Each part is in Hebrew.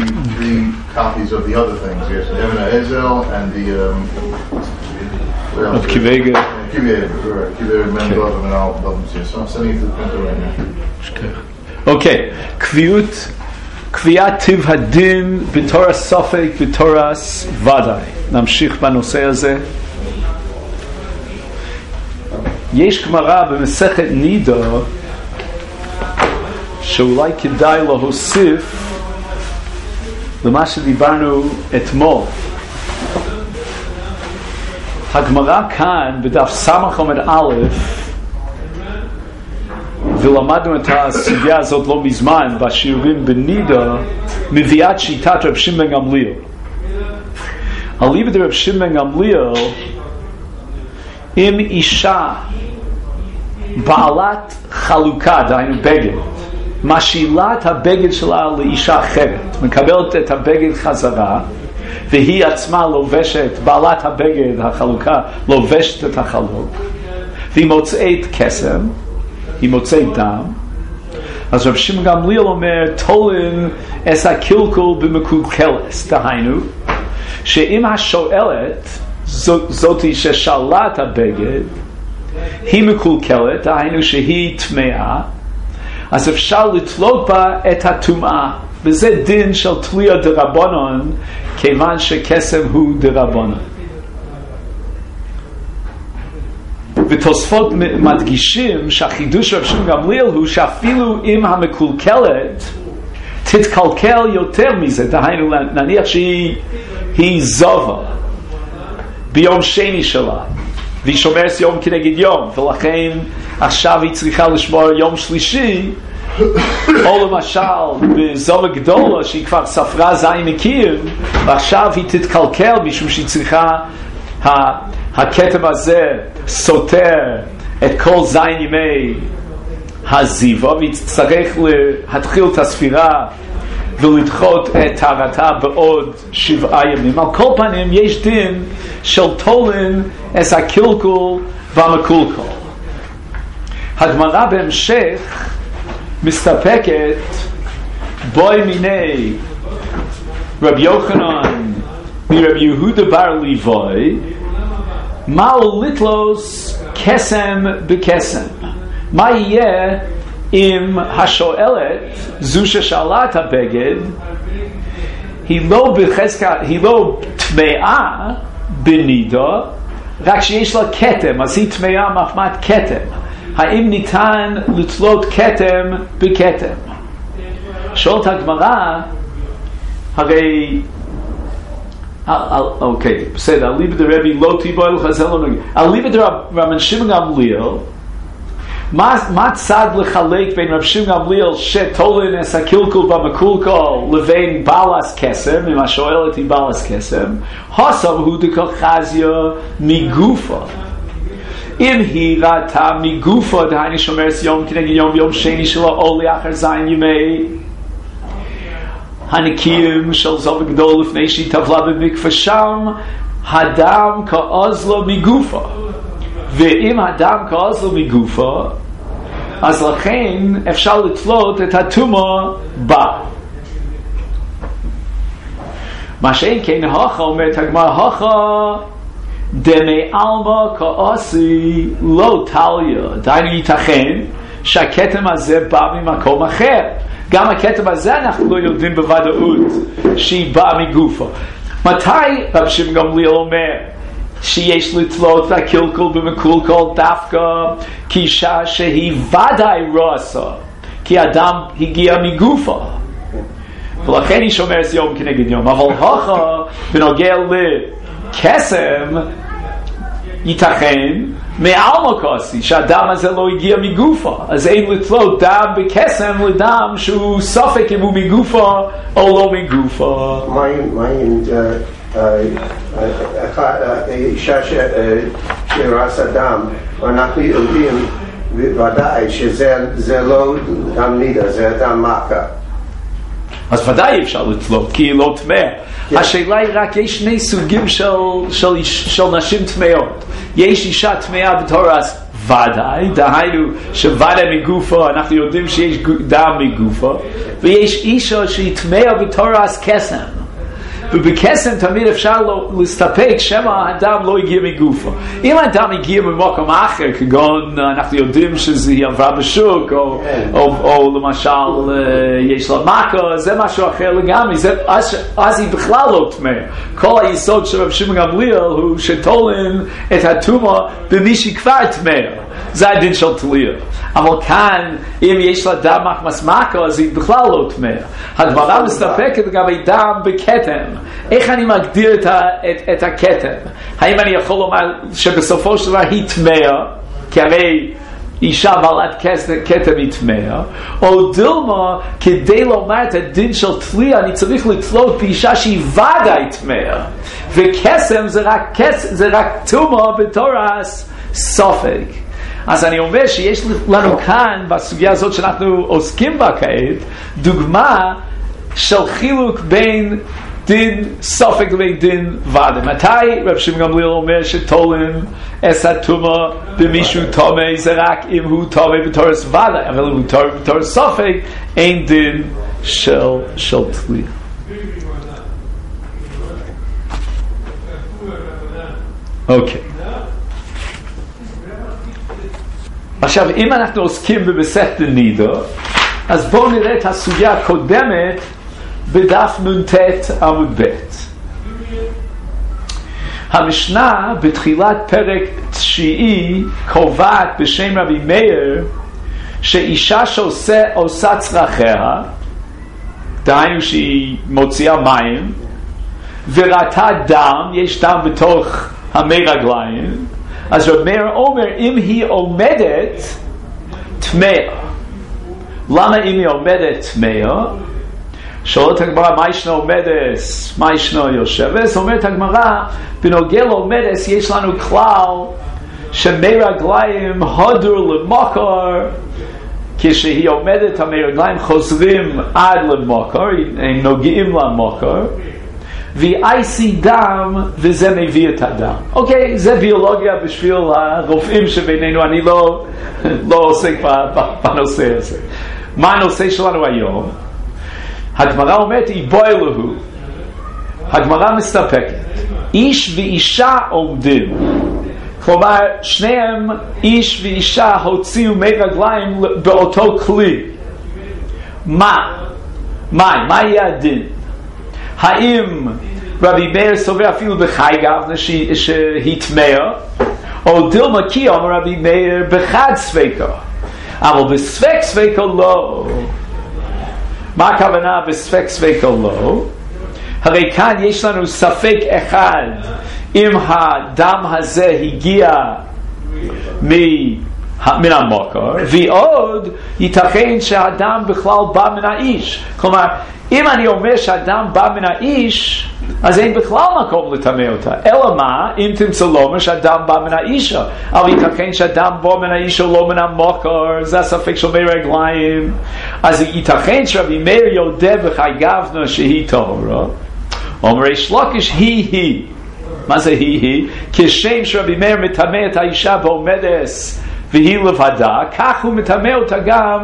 three copies of the other things. Yes, Evan Ezel and the of Kivega. Kivega, right? Kivega Mendov and all of them. So I'm sending it to the printer right now. Okay, קביעת טיב הדין בתורה סופק בתורה ודאי. נמשיך בנושא הזה. יש גמרא במסכת נידה שאולי כדאי להוסיף למה שדיברנו אתמול. הגמרא כאן בדף סמך עמוד א', ולמדנו את הסוגיה הזאת לא מזמן בשיעורים בנידה, מביאת שיטת רב שמעון בן גמליאל. אליבא דרב שמעון בן גמליאל, אם אישה בעלת חלוקה, דהיינו בגד, משאילה את הבגד שלה לאישה אחרת, מקבלת את הבגד חזרה, והיא עצמה לובשת, בעלת הבגד, החלוקה, לובשת את החלוק, והיא מוצאת קסם, היא מוצאת דם, אז רב שמעון בן גמליאל אומר, תולין אס הקלקול במקולקלס, דהיינו, שאם השואלת, זאתי ששאלה את הבגד, היא מקולקלת, דהיינו שהיא טמאה, אז אפשר לתלות בה את הטומאה, וזה דין של תליה דרבנן, כיוון שקסם הוא דרבנן. ותוספות מדגישים שהחידוש רב שמעון בן גמליאל הוא שאפילו אם המקולקלת תתקלקל יותר מזה, דהיינו נניח שהיא זובה ביום שני שלה והיא שומרת יום כנגד יום, ולכן עכשיו היא צריכה לשמור יום שלישי, או למשל בזובה גדולה שהיא כבר ספרה זין נקיים ועכשיו היא תתקלקל משום שהיא צריכה, הכתם הזה סותר את כל זין ימי הזיווה, והיא תצטרך להתחיל את הספירה ולדחות את טהרתה בעוד 7 ימים. על כל פנים יש דין של תולין אס הקלקול והמקולקל. הגמרא בהמשך מסתפקת בוי מיני רב יוחנן מרב יהודה בר ליבוי, מה לתלוס קסם בקסם. מה יהיה אם השואלת, זו ששאלה את הבגד, היא לא בחזקה, היא לא טמאה בנידה, רק שיש לה כתם, אז היא טמאה מחמת כתם. האם ניתן לתלות כתם בכתם? שואלת הגמרא, הרי אוקיי, בסדר, אליבא דרבי לא תיבול חזל לא נגיד. אליבא דרבן שמעון בן גמליאל, מה צד לחלק בין רב שמעון בן גמליאל שתולין אס הקלקול במקולקל לבין בעלס קסם, אם השואלת היא בעלס קסם, הסב הוא דקחזיה מגופה. אם היא ראתה מגופה, דהיינו שומרת יום כנגד יום ויום שני שלה או לאחר זין ימי הנקיים של זובה גדול לפני שהיא טבלה במקווה, שם הדם כעוז לו מגופה, ואם הדם כעוז לו מגופה אז לכן אפשר לתלות את הטומאה בה. מה שאין כן הכה, אומרת הגמרא, הכה דמי עלמא כעוסי לא טליה, דהיינו ייתכן שהכתם הזה בא ממקום אחר. גם הכתם הזה אנחנו לא יודעים בוודאות שהיא באה מגופה. מתי רב שמעון בן גמליאל אומר שיש לתלות והקלקול במקולקל דווקא כאישה שהיא ודאי לא עשה, כי אדם הגיע מגופה ולכן היא שומרת יום כנגד יום. אבל הכה בנוגע לקסם ייתכן מעלמא כעוסי שהדם הזה לא הגיע מגופה, אז אין לתלות דם בקסם לדם שהוא ספק אם הוא מגופה או לא מגופה. מה אם אישה שרסה דם, אנחנו יודעים בוודאי שזה לא דם נידה, זה דם מכה, אז ודאי אפשר לתלות כי היא לא טמאה. השאלה היא רק, יש שני סוגים של נשים טמאות. יש אישה טמאה בתור ודאי, דהיינו שוודאי מגופו, אנחנו יודעים שיש דם מגופו, ויש אישה שהיא טמאה בתורס קסם, ובקסם תמיד אפשר להסתפק שמא האדם לא הגיע מגופו. אם האדם הגיע ממקום אחר, כגון אנחנו יודעים שהיא עברה בשוק, או למשל יש לה מכה, זה משהו אחר לגמרי, אז היא בכלל לא טמאה. כל היסוד של רב שמעון גמליאל הוא שתולים את הטומאה במי שכבר טמאה. זה הדין של תלייה. אבל כאן, אם יש לה דם מחמסמקה, אז היא בכלל לא טמאה. הגמרא מסתפקת לגבי דם בכתם. איך אני מגדיר את הכתם? האם אני יכול לומר שבסופו של דבר היא טמאה, כי הרי אישה בעלת כתם היא טמאה, או דילמה, כדי לומר את הדין של תלייה, אני צריך לתלות באישה שהיא ודאי טמאה. וקסם זה רק טומאה בתורס סופק. אז אני אומר שיש לנו כאן, בסוגיה הזאת שאנחנו עוסקים בה כעת, דוגמה של חילוק בין דין סופק לבין דין ודאי. מתי רב שמעון גמליאל אומר שתולים את הטומאה במישהו טמא, זה רק אם הוא טמא בתורס ודאי, אבל אם הוא טמא בתורס סופק, אין דין של תלייה. אוקיי. עכשיו, אם אנחנו עוסקים במסכת נידה, אז בואו נראה את הסוגיה הקודמת בדף נ"ט עמוד ב'. המשנה בתחילת פרק 9 קובעת בשם רבי מאיר שאישה שעושה צרכיה, דהיינו שהיא מוציאה מים, וראתה דם, יש דם בתוך המי רגליים, אז רב מאיר אומר, אם היא עומדת טמאה. למה אם היא עומדת טמאה? שואלת הגמרא, מה ישנה עומדת, מה ישנה יושבת? אומרת הגמרא, בנוגע לעומדת יש לנו כלל שמי רגליים הודור למקור, כשהיא עומדת המי רגליים חוזרים עד למקור, הם נוגעים למקור, והיא אייסי דם, וזה מביא את הדם. אוקיי, זה ביולוגיה בשביל הרופאים שבינינו, אני לא עוסק בנושא הזה. מה הנושא שלנו היום? הגמרא אומרת, איבוי להו. הגמרא מסתפקת. איש ואישה עומדים. כלומר, שניהם, איש ואישה, הוציאו מי רגליים באותו כלי. מה יהיה הדין? האם רבי מאיר סובר אפילו בחי גבנה שהיא טמאה, או דילמה כי אומר רבי מאיר בחד ספקה, אבל בספק ספקה לא. מה הכוונה בספק ספקה לא? הרי כאן יש לנו ספק אחד אם הדם הזה הגיע מן המקור, ועוד ייתכן שהאדם בכלל בא מן האיש. כלומר, אם אני אומר שהאדם בא מן האיש, אז אין בכלל מקום לטמא אותה. אלא מה? אם תמצא לומר שהאדם בא מן האישה, אבל ייתכן שהאדם בא מן האישה לא מן המקור, זה הספק של מי רגליים. אז ייתכן שרבי מאיר יודע בחי גבנה שהיא טהורה. אומר ריש לקיש היא. מה זה היא? כשם שרבי מאיר מטמא את האישה בעומדס והיא לבדה, כך הוא מטמא אותה גם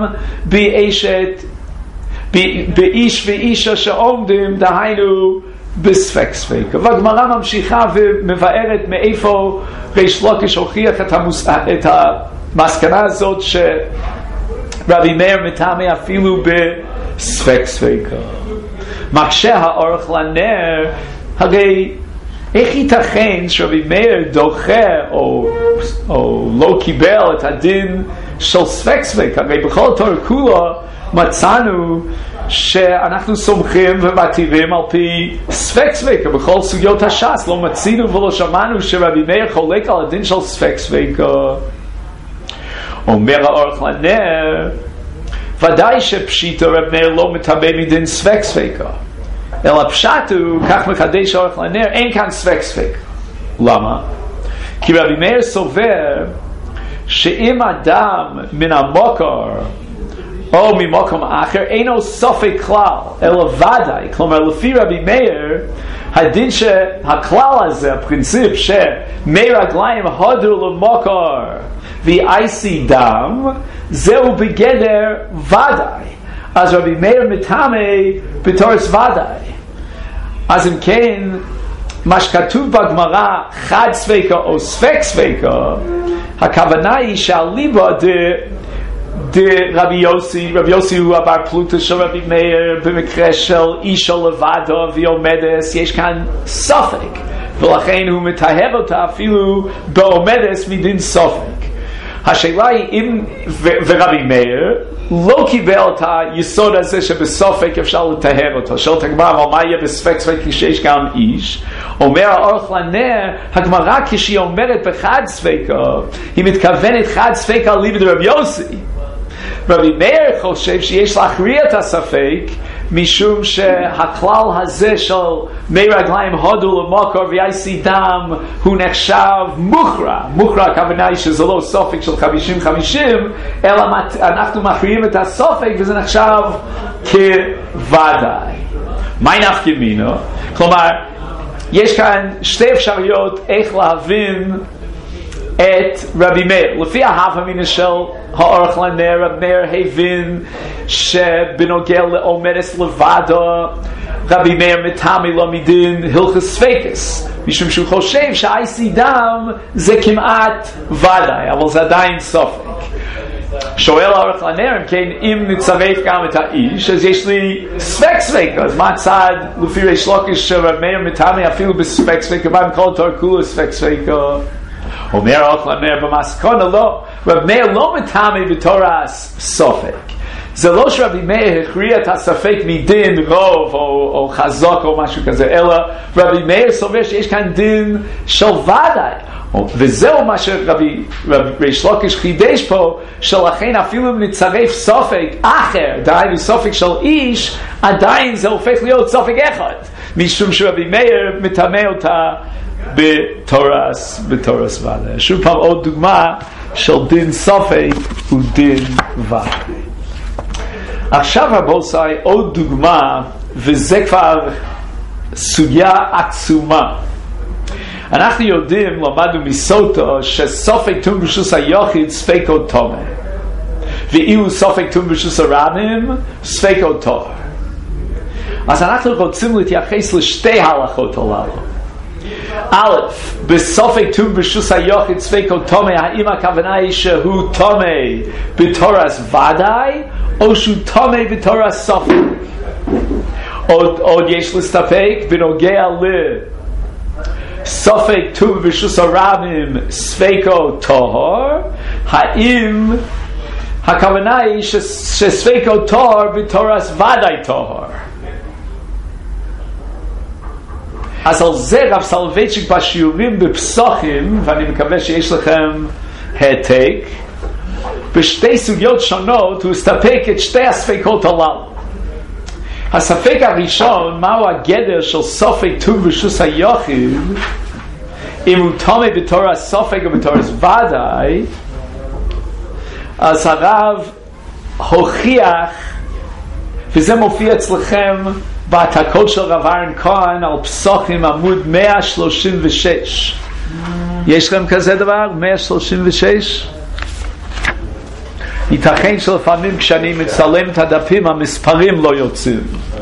באיש ואישה שעומדים, דהיינו בספק ספקה. והגמרא ממשיכה ומבארת מאיפה ריש לקיש הוכיח את המסקנה הזאת שרבי מאיר מטמא אפילו בספק ספקה. מקשה האורך לנר, הרי איך ייתכן שרבי מאיר דוחה או לא קיבל את הדין של ספק ספקה? הרי בכל תורה כולה מצאנו שאנחנו סומכים ומתירים על פי ספק ספקה. בכל סוגיות הש"ס לא מצינו ולא שמענו שרבי מאיר חולק על הדין של ספק ספקה. אומר האורך לנר, ודאי שפשיטה רב מאיר לא מטמא מדין ספק ספקה, אלא פשט הוא, כך מחדש האורך לנר, אין כאן ספק ספקה. למה? כי רבי מאיר סובר שאם אדם מן המקור או ממקום אחר אינו סופק כלל, אלא ודאי. כלומר, לפי רבי מאיר, הדין שהכלל הזה, הפרינציפ שמי רגליים הודו למקור ואייסי דם, זהו בגדר ודאי. אז רבי מאיר מתמי בתורס ודאי. אז אם כן, מה שכתוב בגמרא, חד ספיקה או ספק ספיקה, הכוונה היא שהליבה רבי יוסי הוא הבר פלוטה של רבי מאיר במקרה של אישה לבדו והיא עומדת, יש כאן ספק, ולכן הוא מתאהב אותה אפילו בעומדת מדין ספק. השאלה היא אם ורבי מאיר לא קיבל את היסוד הזה שבספק אפשר לתאהב אותו. שואלת הגמרא, אבל מה יהיה בספק ספק כשיש גם איש? אומר האורך לנר, הגמרא כשהיא אומרת בחד ספקה, היא מתכוונת חד ספקה ליבד רבי יוסי. רבי מאיר חושב שיש להכריע את הספק, משום שהכלל הזה של מי רגליים הודו למוקר ויעשי דם הוא נחשב מוכרע. מוכרע הכוונה היא שזה לא סופק של 50-50, אלא אנחנו מכריעים את הסופק וזה נחשב כוודאי. מה נפקא מינה? כלומר, יש כאן שתי אפשרויות איך להבין את רבי מאיר. לפי ההווה מינה של האורך לנר, רבי מאיר הבין שבנוגע לעומדת לבדו, רבי מאיר מתמי לא מדין הלכות ספקס, משום שהוא חושב שהאייסי דם זה כמעט ודאי, אבל זה עדיין ספק. שואל האורך לנר, כן, אם נצרף גם את האיש, אז יש לי ספק ספק, אז מה הצד לפי ריש לקיש של רבי מאיר מתמי אפילו בספק ספק, כמובן כל תור כולו ספק ספק? אומר האורך לנר במסקנה לא, רבי מאיר לא מתמי בתורס ספק. זה לא שרבי מאיר הכריע את הספק מדין רוב או חזוק או משהו כזה, אלא רבי מאיר סובר שיש כאן דין של ודאי. וזהו מה שרבי ריש לקיש חידש פה, שלכן אפילו אם נצרף ספק אחר, דהיינו ספק של איש, עדיין זה הופך להיות ספק אחד, משום שרבי מאיר מטמא אותה בתורס ודאי. שוב פעם עוד דוגמה של דין ספק ודין ודאי. עכשיו רבותיי, עוד דוגמה, וזה כבר סוגיה עצומה. אנחנו יודעים, למדנו מסוטו, שסופק תום ברשוס היחיד ספקו תומה, ואילו סופק תום ברשוס הרבים ספקו טהור. אז אנחנו רוצים להתייחס לשתי ההלכות הללו. א', בסופק תום ברשוס היחיד ספקו תומה, האם הכוונה היא שהוא תומה בתורס ודאי, או שהוא תומה בתורס סופק? עוד יש להסתפק בנוגע סופק תום ברשוס הרבים ספקו טהור, האם הכוונה היא שספקו טהור בתורס ודאי טהור? אז על זה רב סולובייצ'יק בשיעורים בפסוחים, ואני מקווה שיש לכם העתק, בשתי סוגיות שונות הוא הסתפק את שתי הספקות הללו. הספק הראשון, מהו הגדר של סופק תום ברשוס היחיד, אם הוא תומא בתור הסופק או בתור ודאי, אז הרב הוכיח, וזה מופיע אצלכם בהעתקות של רב אהרן כהן על פסוחים עמוד 136. יש לכם כזה דבר? 136? ייתכן שלפעמים כשאני מצלם את הדפים המספרים לא יוצאים.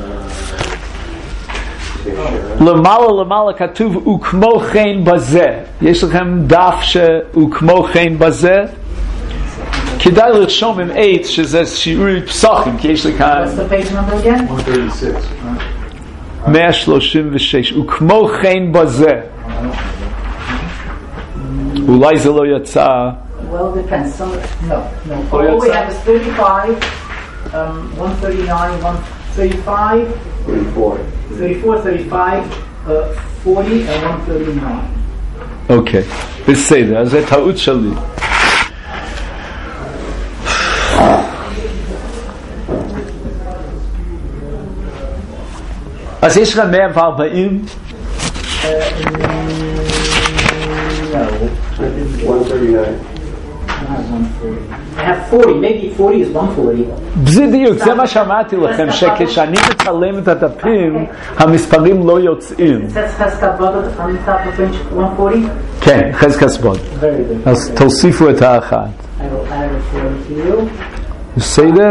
למעלה כתוב וכמו כן בזה. יש לכם דף וכמו כן בזה? כדאי לרשום עם עץ שזה שיעורי פסוחים, כי יש לי כאן 136 וכמו כן בזה. אולי זה לא יצא. Well, it depends. Some, no. All we have is 35, 139, 135, 34, 35, 40, and 139. אוקיי, בסדר, אז זה טעות שלי. אז יש לך 140? No, 139. I have 40, maybe 40 is 140. בדיוק, זה מה שאמרתי לכם, שכשאני מצלם את הדפים, המספרים לא יוצאים. חזקת בוד on the top of page 140? כן, חזקת בוד. אז תוסיפו את האחת. I will add it for you. בסדר?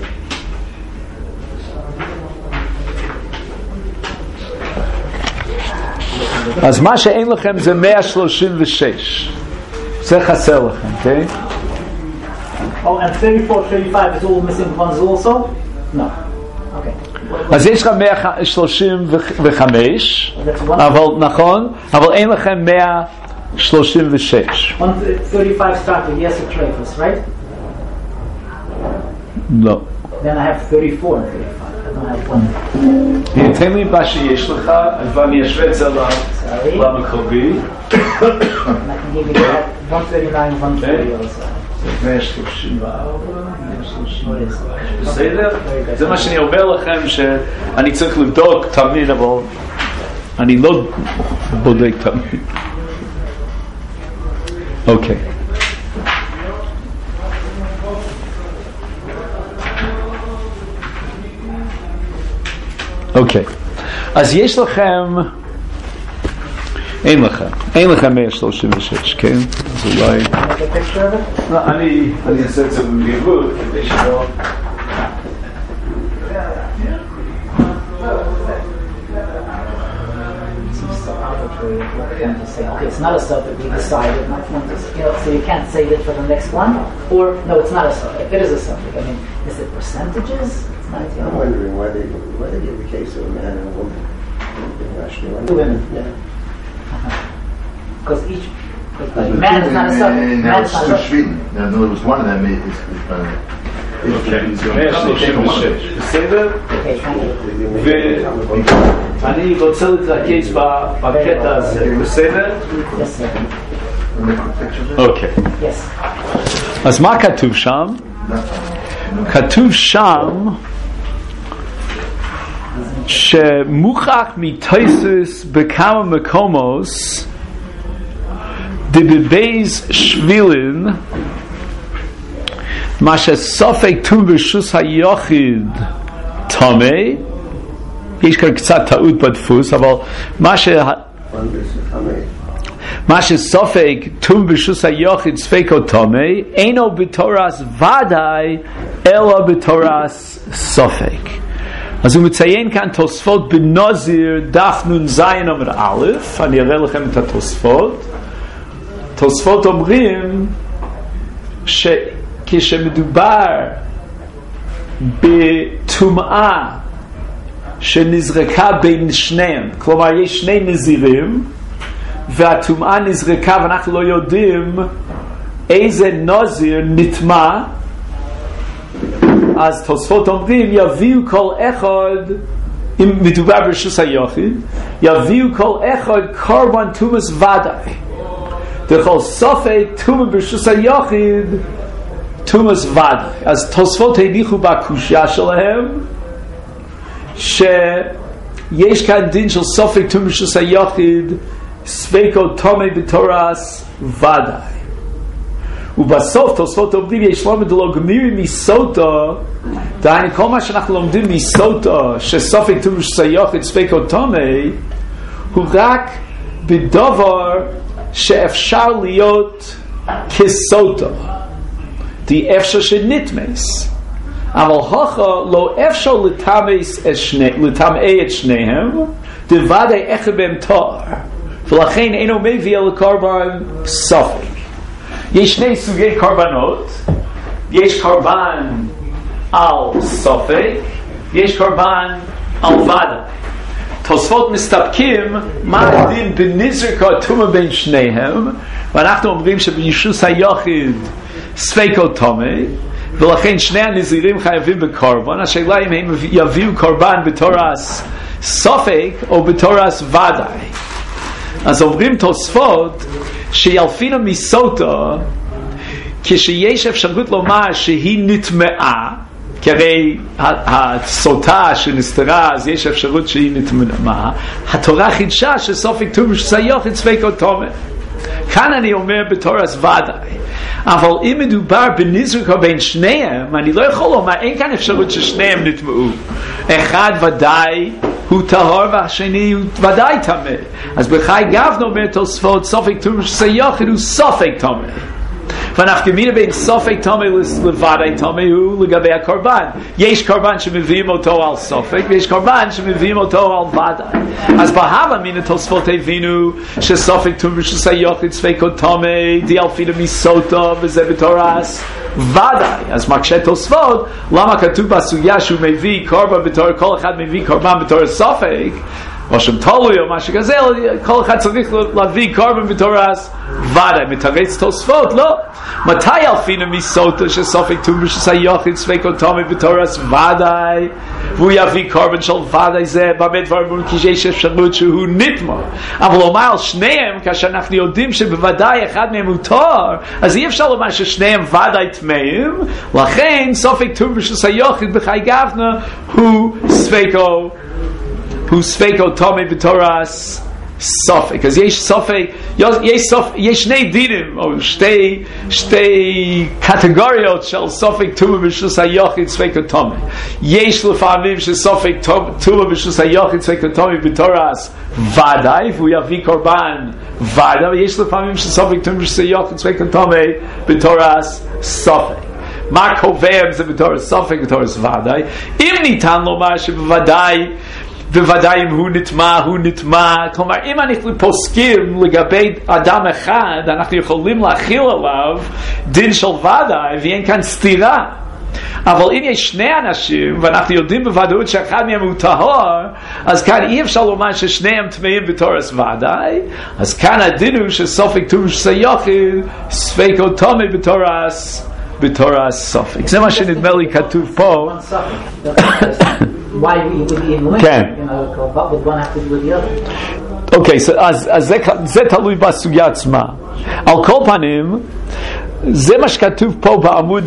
אז מה שאין לכם זה 136. זה חסר לכם, כן? Oh, and 34, 35 is all missing ones also? No. Okay. אז יש לכם 135, אבל נכון, אבל אין לכם 136. 135 started, yes, a trifles, right? לא. Then I have 34 and 35. I don't have one. תן לי מה שיש לך, ואני אשווה את זה למקורי. And I can give you that 139, 140 also. 134, בסדר? זה מה שאני אומר לכם, שאני צריך לבדוק תמיד, אבל אני לא בודק תמיד. אוקיי. אוקיי. אז יש לכם, אין לכם 136, כן? אז אולי... אני אעשה את זה בגבול, כדי שלא... Okay, it's not a sub that we decided not to, so you can't save it for the next one, or no, it's not a subject. It is a subject. I mean, is it percentages? It's 90. I'm wondering why they give the case of a man and a woman. Two women. Yeah. Because each man is not a subject. Man is not a subject. In other words, one of them is בסדר? ואני רוצה להתרכז בקטע הזה, בסדר? אוקיי. אז מה כתוב שם? כתוב שם שמוכח מתוספות בכמה מקומות דבבייז שבילין מה שסופק טום ברשוס היחיד תומי, יש כאן קצת טעות בדפוס, אבל מה שסופק טום ברשוס היחיד ספקו תומי אינו בתורס ודאי אלא בתורס סופק. אז הוא מציין כאן תוספות בנוזיר דף נ"ז עמוד א', אני אראה לכם את התוספות. תוספות אומרים כשמדובר בטומאה שנזרקה בין שניהם, כלומר יש שני נזירים והטומאה נזרקה ואנחנו לא יודעים איזה נזיר נטמא, אז תוספות אומרים יביאו כל אחד, אם מדובר ברשוס היחיד, יביאו כל אחד קורבן תומס ודאי, דכל סופק תומה ברשוס היחיד תומס ודאי. אז תוספות הניחו בקושיה שלהם שיש כאן דין של סופק תומה ברשוס היחיד ספקו תומה בתורס ודאי. ובסוף תוספות אומרים יש לומד לא גמירי מסוטו, דהיינו כל מה שאנחנו לומדים מסוטו שסופק תומה ברשוס היחיד ספקו תומה הוא רק בדבר שאפשר להיות כסוטו, די אפשר שנתמס, אבל הוכה לא אפשר לטמא את שניהם, דוודאי אחד בהם תואר, ולכן אינו מביא לקורבן סופק. יש שני סוגי קורבנות, יש קורבן על סופק, יש קורבן על ודאי. תוספות מסתפקים מה הדין בנזרקה תומה בין שניהם, ואנחנו אומרים שבישוס היחיד ספקו תומה, ולכן שני הנזירים חייבים בקורבן. השאלה אם הם יביאו קורבן בתורס סופק או בתורס ודאי. אז אומרים תוספות שילפינו מסוטו כשיש אפשרות לומר שהיא נטמעה, כי הרי הסוטה שנסתרה אז יש אפשרות שהיא נטמעה, התורה חידשה שסופק תומה ברשוס היחיד ספקו תומה. כאן אני אומר בתורס ודאי, אבל אם מדובר בנזרקו בין שניהם, אני לא יכול לומר, אין כאן אפשרות ששניהם נטמעו. אחד ודאי הוא טהור והשני הוא ודאי טמא. אז בחי גבנו אומר תוספות, סופק טומאה שסייוחד הוא סופק טומאה. ואנחנו מינה בין סופק טומאה לוודאי טומאה הוא לגבי הקורבן. יש קורבן שמביאים אותו על סופק, ויש קורבן שמביאים אותו על ודאי. אז בהווה מינה תוספות הבינו שסופק טומאה שסייוחד ספקו טומאה דיאלפינה מסוטו וזה בתורס ודאי. אז מקשה תוספות, למה כתוב בסוגיה שהוא מביא קורבן בתור, כל אחד מביא קורבן בתור סופק, או שם תלוי או משהו כזה, כל אחד צריך להביא קורבן בתורס ודאי. מתרץ תוספות, לא. מתי אלפינה מסוטו שסופק טומאה שסייוחד ספקו טומאה בתורס ודאי, והוא יביא קורבן של ודאי? זה באמת דבר אמרו כי יש אפשרות שהוא נטמא. אבל לומר על שניהם, כאשר אנחנו יודעים שבוודאי אחד מהם הוא טהור, אז אי אפשר לומר ששניהם ודאי טמאים. לכן סופק טומאה שסייוחד בחי גבנה הוא ספקו טומאה בתורס סופק. אז יש סופק, יש שני דינים או שתי קטגוריות של סופק טומאה בשלוס היוחד ספקו טומאה. יש לפעמים שסופק טומאה בשלוס היוחד ספקו טומאה בתורס ודאי והוא יביא קורבן ודאי, ויש לפעמים שסופק טומאה בשלוס היוחד ספקו טומאה בתורס סופק. מה קובע אם זה בתורס סופק בתורס ודאי? אם ניתן לומר שבוודאי אם הוא נטמע, כלומר אם אנחנו פוסקים לגבי אדם אחד, אנחנו יכולים להכיל עליו דין של ודאי ואין כאן סתירה. אבל אם יש שני אנשים ואנחנו יודעים בוודאות שאחד מהם הוא טהור, אז כאן אי אפשר לומר ששניהם טמאים בתורס ודאי. אז כאן הדין הוא שסופק טומאה שסייוחד ספקו טומאה בתורס סופק. זה מה שנדמה לי כתוב פה. Why would be in limit? כן. What would one have to do with the other? אוקיי, אז זה תלוי בסוגיה עצמה. על כל פנים, זה מה שכתוב פה בעמוד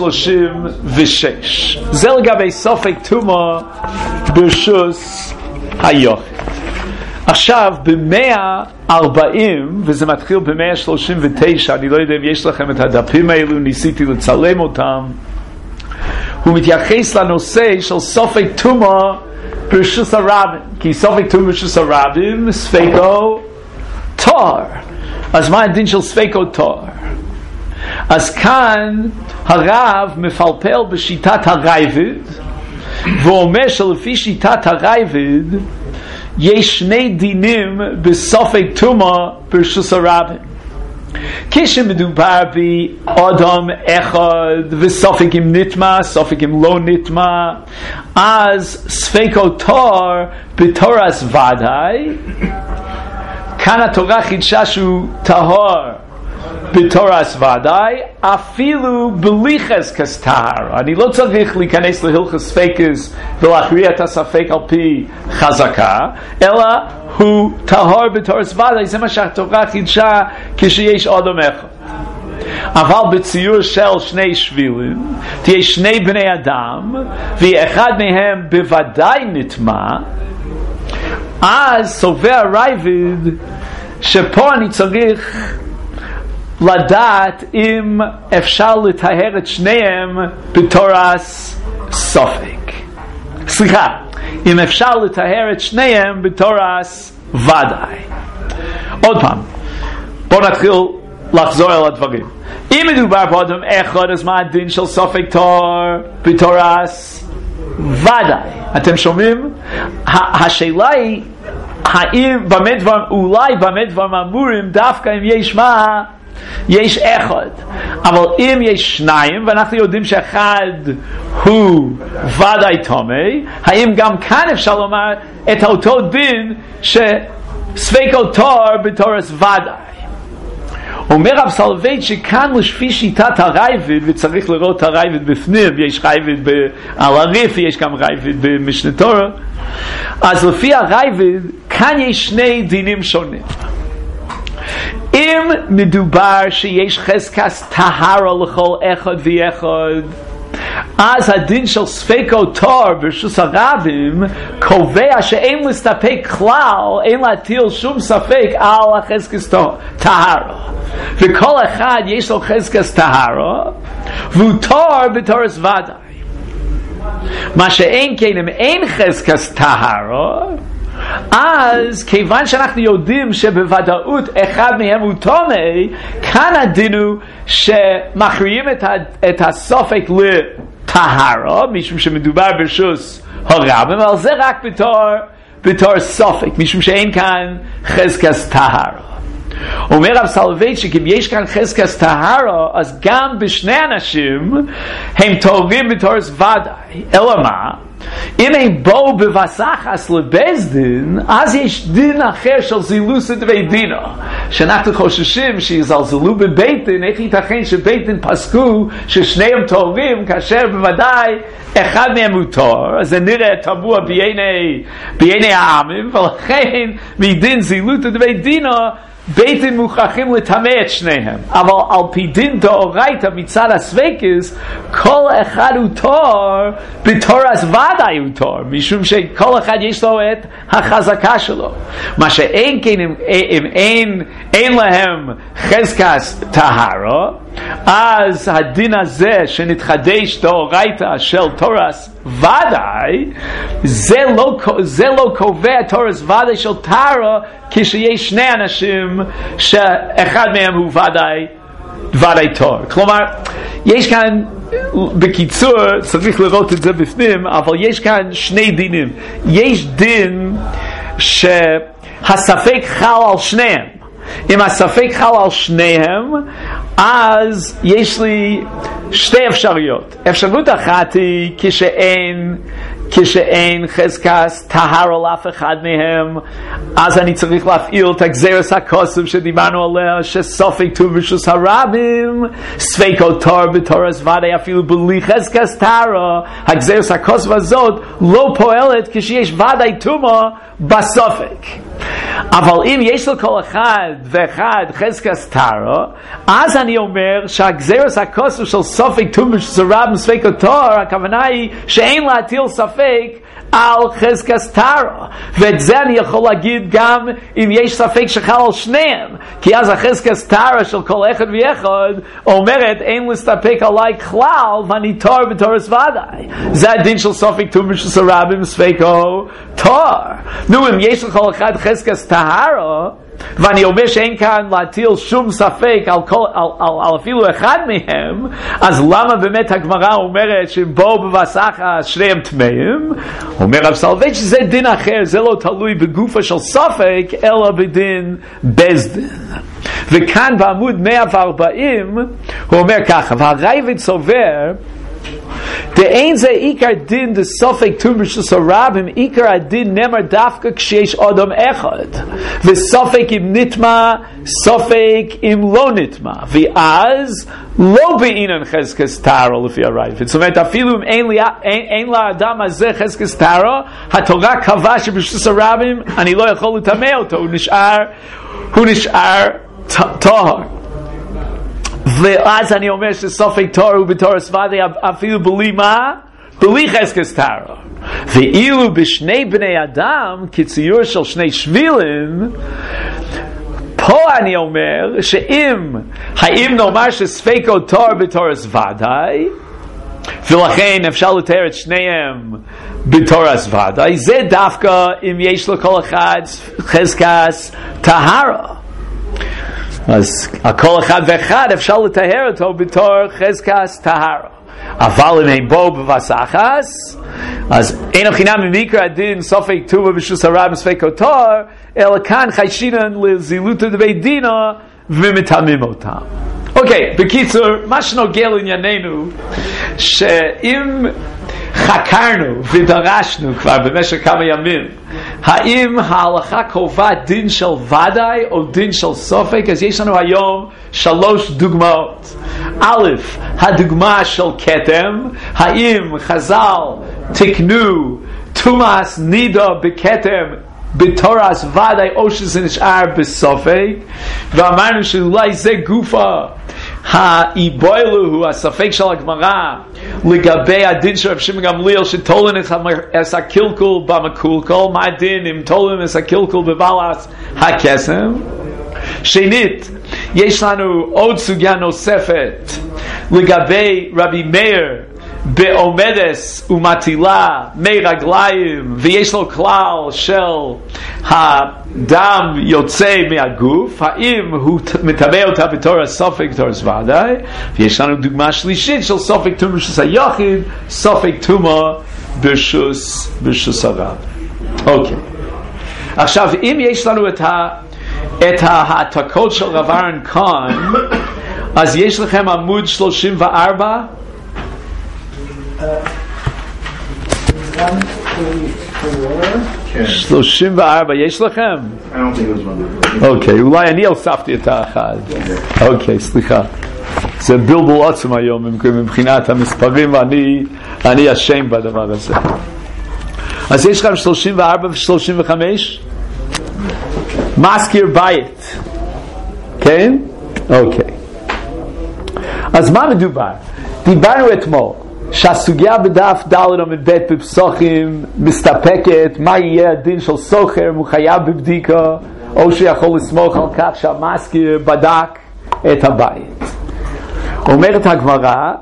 136. זה לגבי סופק טומאה ברשוס היוחד. עכשיו ב-140, וזה מתחיל ב-139, אני לא יודע אם יש לכם את הדפים האלו, ניסיתי לצלם אותם. הוא מתייחס לנושא של סופק טומאה ברשוס הרבים, כי סופק טומאה ברשוס הרבים ספקו טהור. אז מה הדין של ספקו טהור? אז כאן הרב מפלפל בשיטת הרייבד, ואומר שלפי שיטת הרייבד יש שני דינים בסופק טומאה ברשוס הרבים. כשמדובר באדם אחד וסופק אם נטמע, סופק אם לא נטמע, אז ספקו טהור בתורס ודאי. כאן התורה חידשה שהוא טהור בתורס ודאי, אפילו בלי חזקת טהרה. אני לא צריך להיכנס להלכות ספקס ולהכריע את הספק על פי חזקה, אלא הוא טהור בתורס ודאי. זה מה שהתורה חידשה כשיש אדם אחד. אבל בציור של שני שבילים תהיה שני בני אדם ואחד מהם בוודאי נטמע, אז סובר הרייבד שפה אני צריך לדעת אם אפשר לטהר את שניהם בתורס סופק. סליחה, אם אפשר לטהר את שניהם בתורס ודאי. עוד פעם, בואו נתחיל לחזור על הדברים. אם מדובר באדם אחד, אז מה הדין של סופק טהור בתורס ודאי? אתם שומעים? השאלה היא האם אולי במה דברים אמורים דווקא אם יש מה? יש אחד. אבל אם יש שניים ואנחנו יודעים שאחד הוא ודאי טומא, האם גם כאן אפשר לומר את אותו דין שספקו טהור בתורס ודאי? אומר רב סולובייצ'יק שכאן לפי שיטת הרייבד, וצריך לראות הרייבד בפנים, יש רייבד על הריף, יש גם רייבד במשנה תורה, אז לפי הרייבד כאן יש שני דינים שונים. אם מדובר שיש חזקת טהרה לכל אחד ואחד, אז הדין של ספקו תור ברשות הרבים קובע שאין להסתפק כלל, אין להטיל שום ספק על החזקת טהרה, וכל אחד יש לו חזקת טהרה והוא תור בתורס ודאי. מה שאין כן, אם אין חזקת טהרה, אז כיוון שאנחנו יודעים שבוודאות אחד מהם הוא טומא, כאן הדין הוא שמכריעים את הסופק לטהרה, משום שמדובר ברשות הרבים, אבל זה רק בתור סופק, משום שאין כאן חזקת טהרה. אומר רב סולובייצ'יק, אם יש כאן חזקת טהרה, אז גם בשני אנשים הם טהורים בתורס ודאי. אלא מה? אם הם באו בבסחס לבית דין, אז יש דין אחר של זילוס דבי דינו, שאנחנו חוששים שיזלזלו בבית דין. איך ייתכן שבית דין פסקו ששניהם טהורים כאשר בוודאי אחד מהם הוא טהור? אז זה נראה טבוע בעיני העמים, ולכן מדין זילות דבי דינו בית דין מוכרחים לטמא את שניהם. אבל על פי דין דאורייתא מצד הספקס, כל אחד הוא תור בתורס ודאי הוא תור, משום שכל אחד יש לו את החזקה שלו. מה שאין כן, אם אין להם חזקת טהרה, אז הדין הזה שנתחדש דאורייתא של תורס ודאי, זה לא קובע תורס ודאי של טהרה, כשיש שני אנשים שאחד מהם הוא ודאי תור. כלומר, יש כאן, בקיצור, צריך לראות את זה בפנים, אבל יש כאן שני דינים. יש דין שהספק חל על שניהם. אם הספק חל על שניהם, אז יש לי שתי אפשרויות. אפשרות אחת היא כשאין חזקת טהרה לאף אחד מהם, אז אני צריך להפעיל את הגזירס הכוסף שדיברנו עליה, שסופק טוב ברשות הרבים, ספקו תור בתורס ודאי אפילו בלי חזקת טהרה. הגזירס הכוסף הזאת לא פועלת כשיש ודאי טומאה בסופק. אבל אם יש לו כל אחד ואחד חזקת טהרה, אז אני אומר שהגזירס הכוסף של סופק טוב ברשות הרבים ספקו תור, הכוונה היא שאין להטיל ספק על חזקת טהרה. ואת זה אני יכול להגיד גם אם יש ספק שחל על שניהם, כי אז החזקת טהרה של כל אחד ואחד אומרת אין להסתפק עליי כלל ואני תור בתורס ודאי. זה הדין של סופק טוב ברשות הרבים ספקו תור. נו, אם יש לכל אחד חזקת טהרה, ואני אומר שאין כאן להטיל שום ספק על אפילו אחד מהם, אז למה באמת הגמרא אומרת שבו בבסחה שניהם טמאים? אומר רב סולובייצ'יק שזה דין אחר, זה לא תלוי בגופה של ספק אלא בדין בית דין. וכאן בעמוד 140 הוא אומר ככה, והרייבד סובר דאין זה עיקר דין דסופק טוב ברשות הרבים, עיקר הדין נאמר דווקא כשיש אדם אחד, וסופק אם נטמע, סופק אם לא נטמע, ואז לא בעינן חזקת טהרה לפי הרייבד. זאת אומרת, אפילו אם אין לאדם הזה חזקת טהרה, התורה קבעה שברשות הרבים אני לא יכול לטמא אותו, הוא נשאר טהור. ואז אני אומר שסופק תור הוא בתורס ודאי אפילו בלי חזקת טהרה. ואילו בשני בני אדם כציור של שני שבילים, פה אני אומר האם נאמר שספקו תור בתורס ודאי, ולכן אפשר לתאר את שניהם בתורס ודאי, זה דווקא אם יש לו כל אחד חזקת טהרה. אז כל אחד ואחד אפשר לטהר אותו בתור חזקת טהרה. אבל אם הם בו בבסחס, אז אין הבחינה ממקרא הדין סופק טוב ברשות הרבים ספקו תור, אלא כאן חיישינן לזילותא דבי דינו ומטמאים אותם. אוקיי, בקיצור, מה שנוגע לענייננו, שאם חקרנו ודרשנו כבר במשך כמה ימים האם ההלכה קובעת דין של ודאי או דין של סופק, אז יש לנו היום 3 דוגמאות. א', הדוגמה של כתם, האם חז"ל תקנו תומאס נידו בכתם בתורס ודאי או שזה נשאר בסופק, ואמרנו שאולי זה גופה האיבוילו הוא הספק של הגמרא לגבי הדין של רב שמעון גמליאל שתולן את הקלקול במקולקל, מה הדין אם תולן את הקלקול בבעלת הקסם? שנית, יש לנו עוד סוגיה נוספת לגבי רבי מאיר בעומדס ומטילה מי רגליים, ויש לו כלל של הדם יוצא מהגוף, האם הוא מטמא אותה בתור הסופק בתור ודאי, ויש לנו דוגמה שלישית של סופק תומה ברשוס היחיד, סופק תומה ברשוס הרב. אוקיי, עכשיו אם יש לנו את העתקות של רב אהרן כאן, אז יש לכם עמוד 34, 34, יש לכם? אוקיי, אולי אני הוספתי את האחד. אוקיי, סליחה. זה בלבול עצום היום מבחינת המספרים, ואני אשם בדבר הזה. אז יש לכם 34 ו-35? מזכיר בית. כן? אוקיי. אז מה מדובר? דיברנו אתמול שהסוגיה בדף ד' עמוד ב' בפסוחים מסתפקת מה יהיה הדין של סוחר, הוא חייב בבדיקה או שיכול לסמוך על כך שהמזכיר בדק את הבית. אומרת הגמרא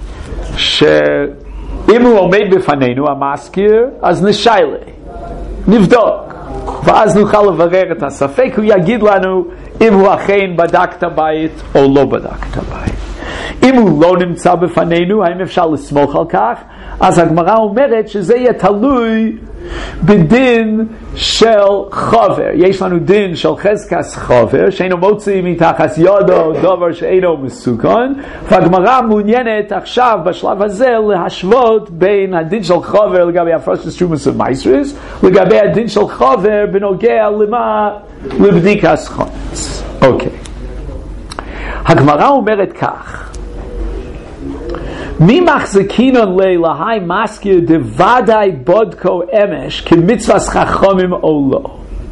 שאם הוא עומד בפנינו המזכיר, אז נשאלה, נבדוק, ואז נוכל לברר את הספק, הוא יגיד לנו אם הוא אכן בדק את הבית או לא בדק את הבית. אם הוא לא נמצא בפנינו, האם אפשר לסמוך על כך? אז הגמרא אומרת שזה יהיה תלוי בדין של חובר. יש לנו דין של חזקת חובר, שאינו מוציא מתחת ידו דבר שאינו מסוכן, והגמרא מעוניינת עכשיו בשלב הזה להשוות בין הדין של חובר לגבי הפרשת תרומות ומייסריס, לגבי הדין של חובר בנוגע למה? לבדיקת חומץ. אוקיי. הגמרא אומרת כך, מי מחזיקינון להי מזכיר דוודאי בודקו אמש כמצוות חכמים או לא?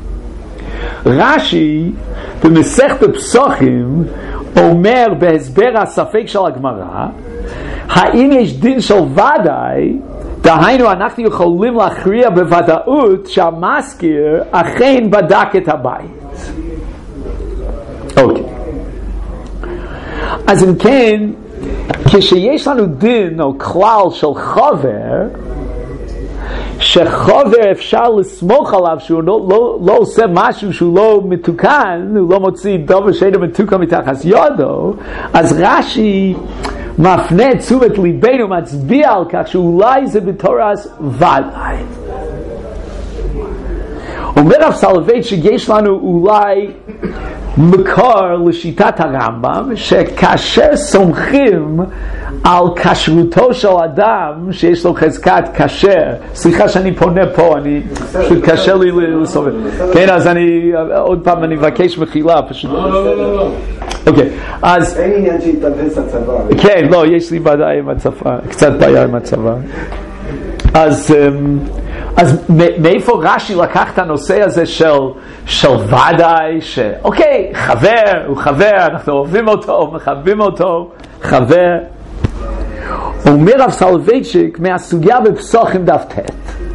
רש"י במסכת פסוחים אומר בהסבר הספק של הגמרא, האם יש דין של ודאי, דהיינו אנחנו יכולים להכריע בוודאות שהמזכיר אכן בדק את הבית. אוקיי. אז אם כן, כשיש לנו דין או כלל של חובר, שחובר אפשר לסמוך עליו שהוא לא עושה משהו שהוא לא מתוקן, הוא לא מוציא דבר שאינו מתוקן מתחת ידו, אז רש"י מפנה את תשומת ליבנו, מצביע על כך שאולי זה בתורס ודאי. אומר רב סולובייצ'יק שיש לנו אולי מקור לשיטת הרמב"ם, שכאשר סומכים על כשרותו של אדם שיש לו חזקת כשר, סליחה שאני פונה פה, אני פשוט קשה לי לסובב, כן, אז אני עוד פעם אני מבקש מחילה פשוט. לא. אוקיי, אז אין עניין שיתאבס הצבא. כן, לא, יש לי ודאי עם הצבא, קצת בעיה עם הצבא. אז מאיפה רש"י לקח את הנושא הזה של ודאי, אוקיי, חבר, הוא חבר, אנחנו אוהבים אותו, מחבים אותו, חבר. אומר רב סולובייצ'יק מהסוגיה בפסוחים דף ט'.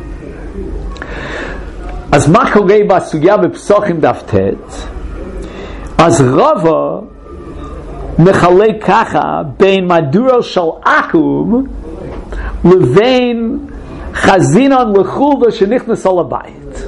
אז מה קורה בסוגיה בפסוחים דף ט'? אז רבא מחלק ככה בין מדורו של עקום לבין חזינון לחולדה שנכנסה לבית.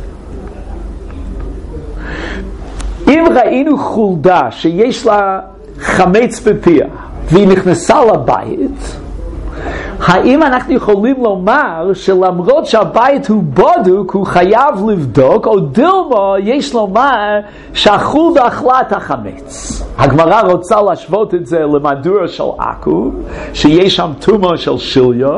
אם ראינו חולדה שיש לה חמץ בפיה והיא נכנסה לבית, האם אנחנו יכולים לומר שלמרות שהבית הוא בודוק הוא חייב לבדוק, או דילמה יש לומר שהחולדה אכלה את החמץ? הגמרא רוצה להשוות את זה למדורה של עקום, שיש שם טומאה של שליה,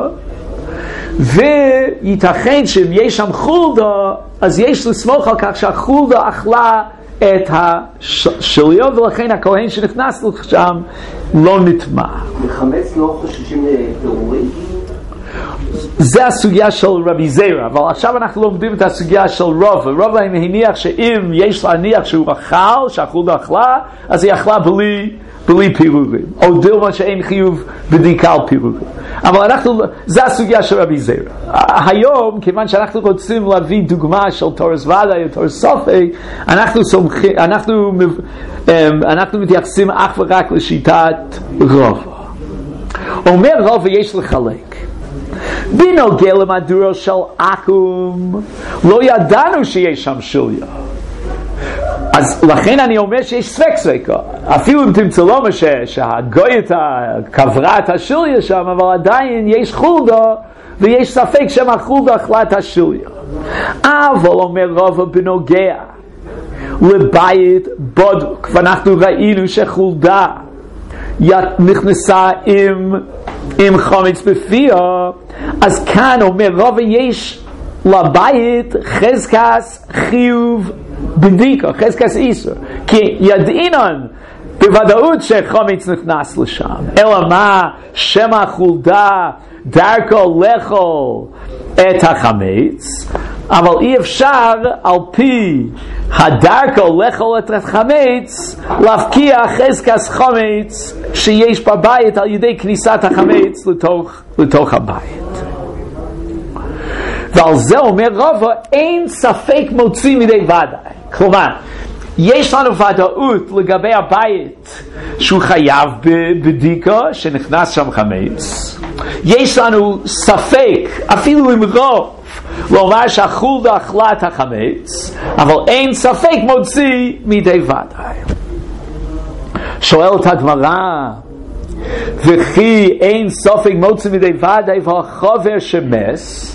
וייתכן שאם יש שם חולדה, אז יש לסמוך על כך שהחולדה אכלה את השליה, ולכן הכהן שנכנס לשם לא נטמע. בחמץ לא חוששים לפירורים? זה הסוגיה של רבי זירא, אבל עכשיו אנחנו לומדים את הסוגיה של רובא. רובא הניח שאם יש להניח שהוא אכל, שהחולדה אכלה, אז היא אכלה בלי פירורים, או דילמה שאין חיוב בדיקה על פירורים. אבל זה הסוגיה של רבי זירא. היום, כיוון שאנחנו רוצים להביא דוגמה של תורס ודאי או תורס סופק, אנחנו מתייחסים אך ורק לשיטת רובא. אומר רובא יש לחלק. בנוגע למדורו של עכו"ם, לא ידענו שיש שם שוליה. אז לכן אני אומר שיש ספק. אפילו אם תמצאו לו שהגויית קברה את השוליה שם, אבל עדיין יש חולדה, ויש ספק שהחולדה אכלה את השוליה. אבל אומר רובא בנוגע לבית בדוק, ואנחנו ראינו שחולדה נכנסה עם חומץ בפיה, אז כאן אומר רובא יש לבית חזקס חיוב בדיקה, חזקס איסור, כי ידעינן בוודאות שחומץ נכנס לשם, אלא מה? שמא החולדה דרכו לאכול את החמץ, אבל אי אפשר על פי הדרכו לאכול את החמץ להפקיע חזקס חומץ שיש בבית על ידי כניסת החמץ לתוך הבית. ועל זה אומר רובא אין ספק מוציא מדי ודאי. כלומר, יש לנו ודאות לגבי הבית שהוא חייב בדיקה שנכנס שם חמץ. יש לנו ספק אפילו עם רוב לומר שהחולדה אכלה את החמץ, אבל אין ספק מוציא מדי ודאי. שואלת הגמרא, וכי אין ספק מוציא מדי ודאי והחובר שמס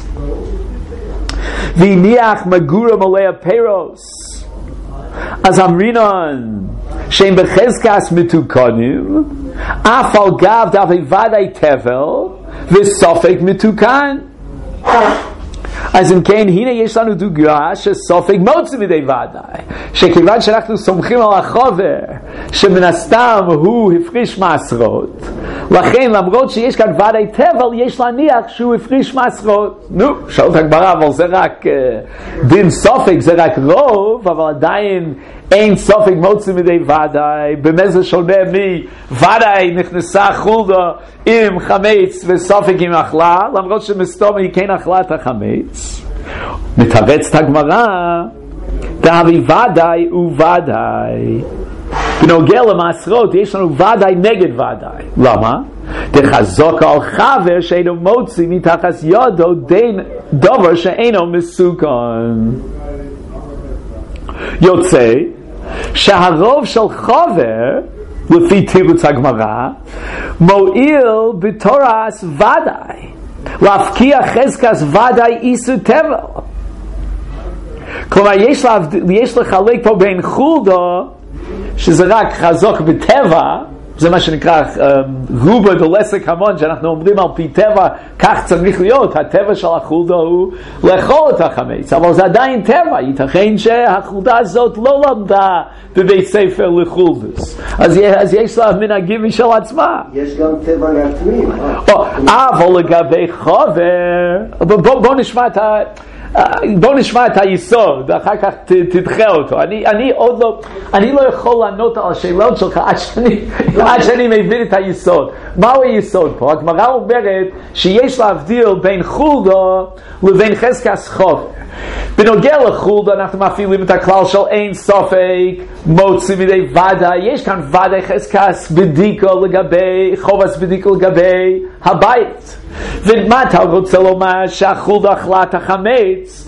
והניח מגורה מלא הפירוס, אז אמרינן שהם בחזקס מתוקנים אף על גב דאבי ודאי תבל וסופק מתוקן. אז אם כן, הנה יש לנו דוגמה שסופק מוציא מדי ודאי, שכיוון שאנחנו סומכים על החובר שמן הסתם הוא הפריש מעשרות, לכן למרות שיש כאן ודאי תבל יש להניח שהוא הפריש מעשרות. שואלת הגמרא, אבל זה רק דין סופק, זה רק רוב, אבל עדיין אין סופק מוציא מדי ודאי. במה זה שונה מוודאי נכנסה חולדה עם חמץ וסופק עם אכלה, למרות שמסתום היא כן אכלה את החמץ. מתרצת הגמרא, דאבי ודאי וודאי. בנוגע למעשרות יש לנו ודאי נגד ודאי. למה? דחזוק על חבר שאינו מוציא מתחת ידו דין דבר שאינו מסוכן. יוצא שהרוב של חבר לפי תירוץ הגמרא מועיל בתורס ודאי להפקיע חזקס ודאי איסור תבל. כלומר יש לחלק פה בין חולדה שזה רק חזוק בטבע, זה מה שנקרא רובה דולסק המון, שאנחנו אומרים על פי טבע כך צריך להיות, הטבע של החולדה הוא לאכול את החמץ, אבל זה עדיין טבע, ייתכן שהחולדה הזאת לא למדה בבית ספר לחולדס, אז יש לה מנהגים משל עצמה. יש גם טבע להתמים. אבל לגבי חובר, בוא נשמע את היסוד ואחר כך תדחה אותו. אני לא יכול לענות על השאלות שלך עד שאני מבין את היסוד. מהו היסוד פה? הגמרא אומרת שיש להבדיל בין חולדה לבין חזקס חובר. בנוגע לחולדה אנחנו מפעילים את הכלל של אין ספק מוציא מדי ודאי. יש כאן ודאי חזקס בדיקה לגבי חובס בדיקה לגבי הבית. ומה אתה רוצה לומר? שהחולדה אכלה את החמץ,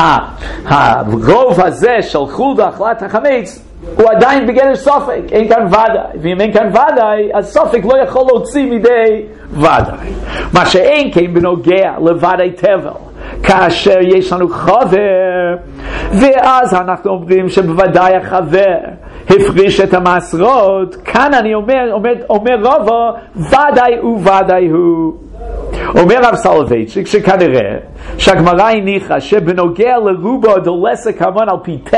הרוב הזה של חולדה אכלה את החמץ הוא עדיין בגדר סופק, אין כאן ודאי, ואם אין כאן ודאי אז סופק לא יכול להוציא מדי ודאי. מה שאין כן בנוגע לוודאי תבל, כאשר יש לנו חבר ואז אנחנו אומרים שבוודאי החבר הפריש את המעשרות, כאן אני אומר רובא ודאי וודאי הוא. אומר רב סולובייצ'יק שכנראה שהגמרא הניחה שבנוגע לרובה דולסק המון על פי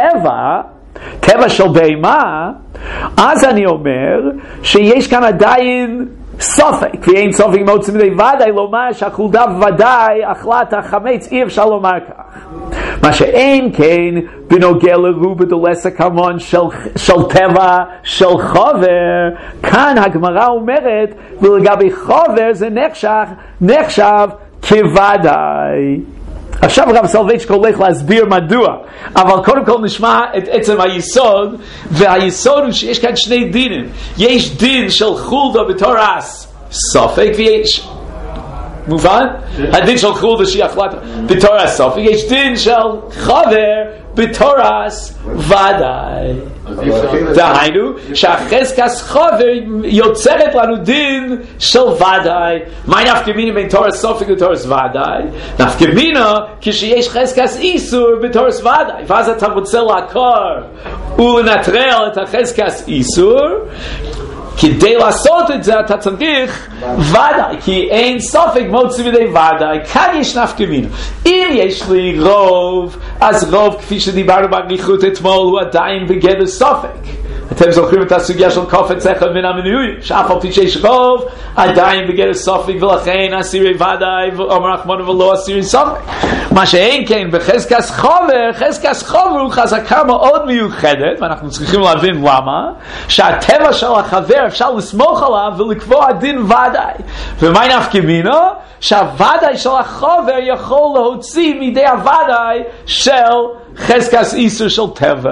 טבע של בהמה, אז אני אומר שיש כאן עדיין סופק, כי אין סופק מוצא מדי ודאי לומר שהחולדה ודאי אכלת החמץ, אי אפשר לומר כך. מה שאין כן בנוגע לרובה דולס הקרמון של טבע של חובר, כאן הגמרא אומרת ולגבי חובר זה נחשב כוודאי. עכשיו רב סולובייצ'יק הולך להסביר מדוע, אבל קודם כל נשמע את עצם היסוד, והיסוד הוא שיש כאן שני דינים. יש דין של חולדה בתורס סופק, ויש מובן? הדין של חולדה שהיא החלטה בתורס סופק, יש דין של חובר בתורס ודאי. דהיינו שהחזקת חובר יוצרת לנו דין של ודאי. מה נפקא מינה בין תורס סופק לתורס ודאי? נפקא מינה כשיש חזקת איסור בתורס ודאי, ואז אתה רוצה לעקור ולנטרל את החזקת איסור. כדי לעשות את זה אתה צריך ודאי, כי אין סופק מוצא מדי ודאי. כאן יש נפקא מינה. אם יש לי רוב, אז רוב כפי שדיברנו באריכות אתמול הוא עדיין בגדר סופק. אתם זוכרים את הסוגיה של קופץ אחד מן המנויים, שאף על פי שיש רוב עדיין בגדר סופק, ולכן אסירי ודאי ואומר רחמנא ולא אסירי סופק. מה שאין כן בחזקת חובר, חזקת חובר הוא חזקה מאוד מיוחדת, ואנחנו צריכים להבין למה, שהטבע של החבר אפשר לסמוך עליו ולקבוע דין ודאי. ומה נפקא מינה? שהוודאי של החובר יכול להוציא מידי הוודאי של חזקת איסור של תבל.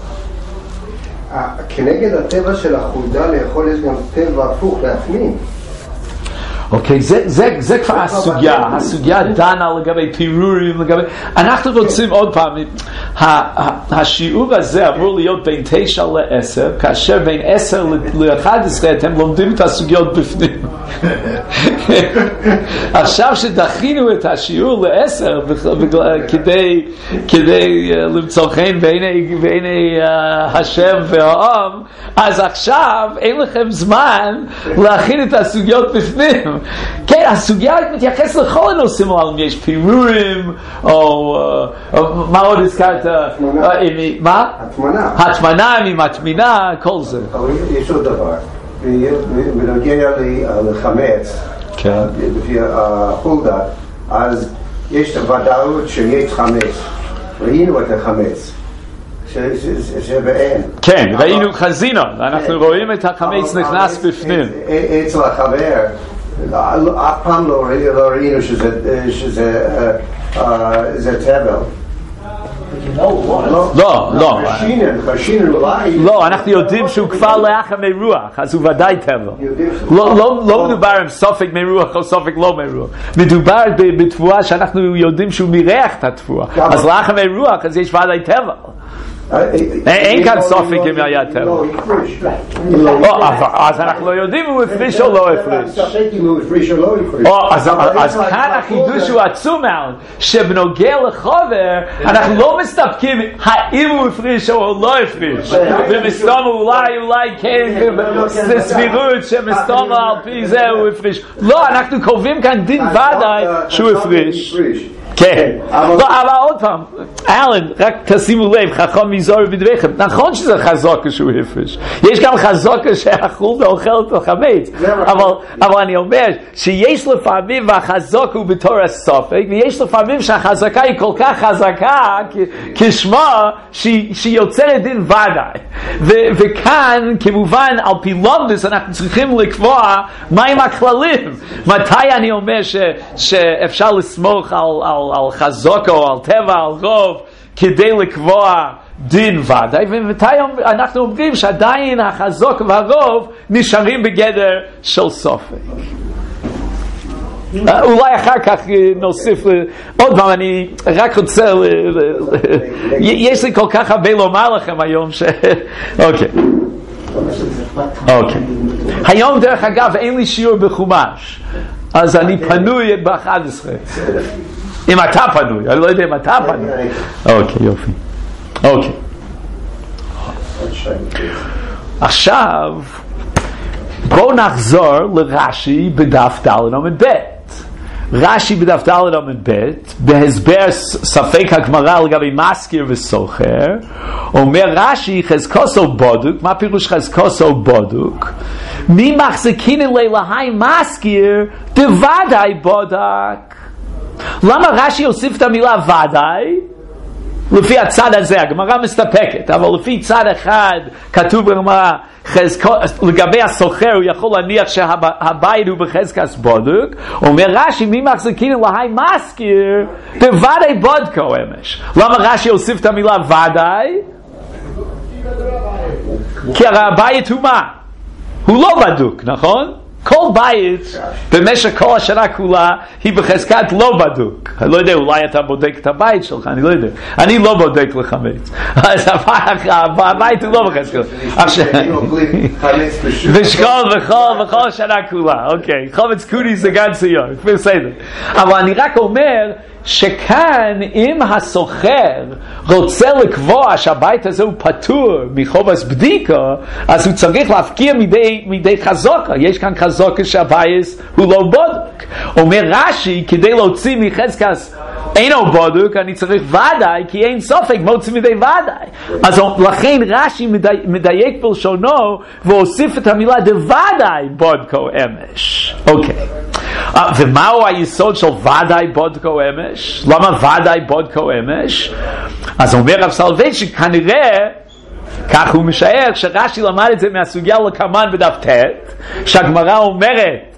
כנגד הטבע של החולדה לאכול יש גם טבע הפוך להפנים. אוקיי, זה כבר הסוגיה דנה לגבי פירורים, אנחנו רוצים עוד פעם, השיעור הזה אמור להיות בין 9 ל-10, כאשר בין 10 ל-11 אתם לומדים את הסוגיות בפנים. עכשיו שדחינו את השיעור ל-10 כדי למצוא חן בעיני השם והעם, אז עכשיו אין לכם זמן להכין את הסוגיות בפנים. כן, הסוגיה מתייחס לכל הנושאים הללו, יש פירורים, או מה עוד הזכרת? מה? התמנה, אם היא מתמינה, כל זה. יש עוד דבר, בנוגע לחמץ, לפי החולדה, אז יש ודאות שיש חמץ, ראינו את החמץ. שבאין. כן, ראינו חזינו, אנחנו רואים את החמץ נכנס בפנים. אצל החבר, אף פעם לא ראינו שזה טבל. לא, אנחנו יודעים שהוא כבר לאחר מרוח, אז הוא ודאי טבל. לא מדובר עם סופק מרוח או סופק לא מרוח, מדובר בתבואה שאנחנו יודעים שהוא מריח את התבואה, אז לאחר מרוח אז יש ודאי טבל. אין כאן סופק אם היה טבע. אז אנחנו לא יודעים אם הוא הפריש או לא הפריש. אז כאן החידוש הוא עצום מאוד, שבנוגע לחובר אנחנו לא מסתפקים האם הוא הפריש או לא הפריש, ומסתום אולי כן סבירות שמסתום על פי זה הוא הפריש. לא, אנחנו קובעים כאן דין ודאי שהוא הפריש. כן, לא, אבל עוד פעם, אלן, רק תשימו לב, חכם מזור בדבריכם, נכון שזה חזוקה שהוא הפריש, יש גם חזוקה שהחולדה אוכלת לחמץ, אבל אני אומר שיש לפעמים והחזוקה הוא בתור הסופק, ויש לפעמים שהחזקה היא כל כך חזקה כשמה שהיא יוצרת דין ודאי, וכאן כמובן על פי לומדס אנחנו צריכים לקבוע מהם הכללים, מתי אני אומר שאפשר לסמוך על חזוקה או על טבע, על רוב, כדי לקבוע דין ודאי, ומתי אנחנו אומרים שעדיין החזוקה והרוב נשארים בגדר של סופק. אולי אחר כך נוסיף עוד פעם, אני רק רוצה יש לי כל כך הרבה לומר לכם היום אוקיי. היום דרך אגב אין לי שיעור בחומש, אז אני פנוי ב-11 אם אתה פנוי, אני לא יודע אם אתה פנוי. אוקיי, יופי. אוקיי. עכשיו בואו נחזור לרש"י בדף ד' עמוד ב'. רש"י בדף ד' עמוד ב', בהסבר ספק הגמרא לגבי מזכיר וסוחר, אומר רש"י חזקוסו בודוק. מה פירוש חזקוסו בודוק? מי מחזיקין להי מזכיר דוודאי בודק. למה רש"י הוסיף את המילה ודאי? לפי הצד הזה, הגמרא מסתפקת, אבל לפי צד אחד כתוב בגמרא, לגבי הסוחר הוא יכול להניח שהבית הוא בחזקת בודק. אומר רש"י, מי מחזיקין להי מזכיר דוודאי בודקו אמש. למה רש"י הוסיף את המילה ודאי? כי הרי הבית הוא מה? הוא לא בדוק, נכון? כל בית במשך כל השנה כולה היא בחזקת לא בדוק. אני לא יודע, אולי אתה בודק את הבית שלך, אני לא יודע. אני לא בודק לחמץ. אז הבית הוא לא בחזקת. בכל השנה כולה, אוקיי. חמץ קודי זה גן ציון, בסדר. אבל אני רק אומר שכאן אם הסוחר רוצה לקבוע שהבית הזה הוא פטור מחובס בדיקה, אז הוא צריך להפקיע מידי חזוקה. יש כאן חזוקה שהבית הוא לא בודק. אומר רש"י, כדי להוציא מחזקת אינו בודק, אני צריך ודאי, כי אין סופק מוציא מידי ודאי. אז לכן רש"י מדייק בלשונו והוסיף את המילה דוודאי בודקו אמש. אוקיי. ומהו היסוד של ודאי בודקו אמש? למה ודאי בודקו אמש? אז אומר רב סולובייצ'יק, כנראה כך הוא משער שרש"י למד את זה מהסוגיה לקמן בדף ט', שהגמרא אומרת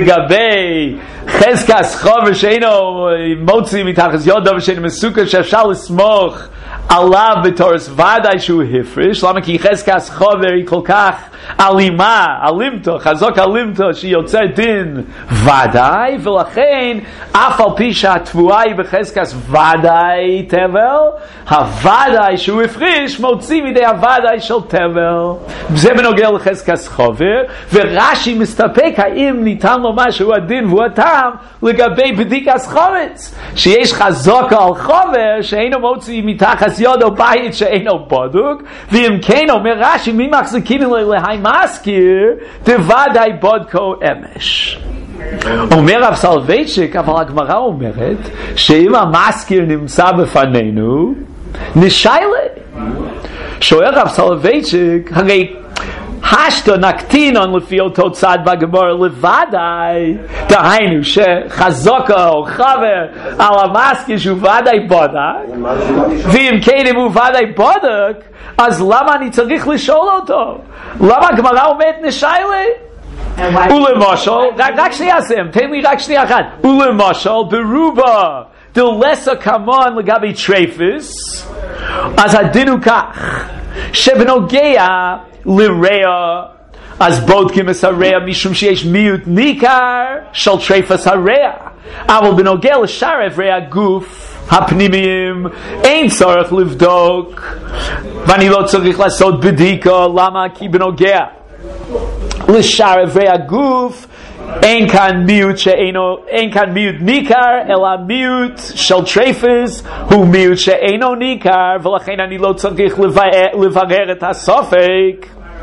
לגבי חזקת חובר שאינו מוציא מתחת ידו ושאינו מסוכן, שאפשר לסמוך עליו בתורס ודאי שהוא הפרש. למה? כי חזקת חובר היא כל כך אלימה, אלימתו, חזוק אלימתו, שהיא יוצר דין ודאי, ולכן אף על פי שהתבואה היא בחזקת ודאי תבל, הוודאי שהוא הפריש מוציא מידי הוודאי של תבל. זה בנוגע לחזקת חובר, ורש"י מסתפק האם ניתן לומר שהוא הדין והוא הטעם לגבי בדיקת חומץ, שיש חזוקה על חובר שאינו מוציא מתחת יודו בית שאינו בודוק, ואם כן אומר רש"י, מי מחזיקין להי מזכיר דוודאי בודקו אמש. אומר רב סולובייצ'יק, אבל הגמרא אומרת שאם המזכיר נמצא בפנינו נשאלה. שואל רב סולובייצ'יק, הרי השתו נקטינון לפי אותו צד בגמרא לוודאי, דהיינו שחזוקה או חבר על המזכיר שהוא ודאי בודק, ואם כן אם הוא ודאי בודק, אז למה אני צריך לשאול אותו? למה הגמרא אומרת נשאלה? ולמשל, רק שנייה סיים, תן לי רק שנייה אחת. ולמשל, ברובה דלסה כמון לגבי טרייפס, אז הדין הוא כך, שבנוגע לרע, אז בודקים את הרע משום שיש מיעוט ניכר של טרייפס הרע, אבל בנוגע לשאר איברי הגוף הפנימיים אין צורך לבדוק, ואני לא צריך לעשות בדיקה. למה? כי בנוגע לשאר איברי הגוף אין כאן מיעוט ניכר, אלא מיעוט של טרייפס הוא מיעוט שאינו ניכר, ולכן אני לא צריך לברר את הסופק.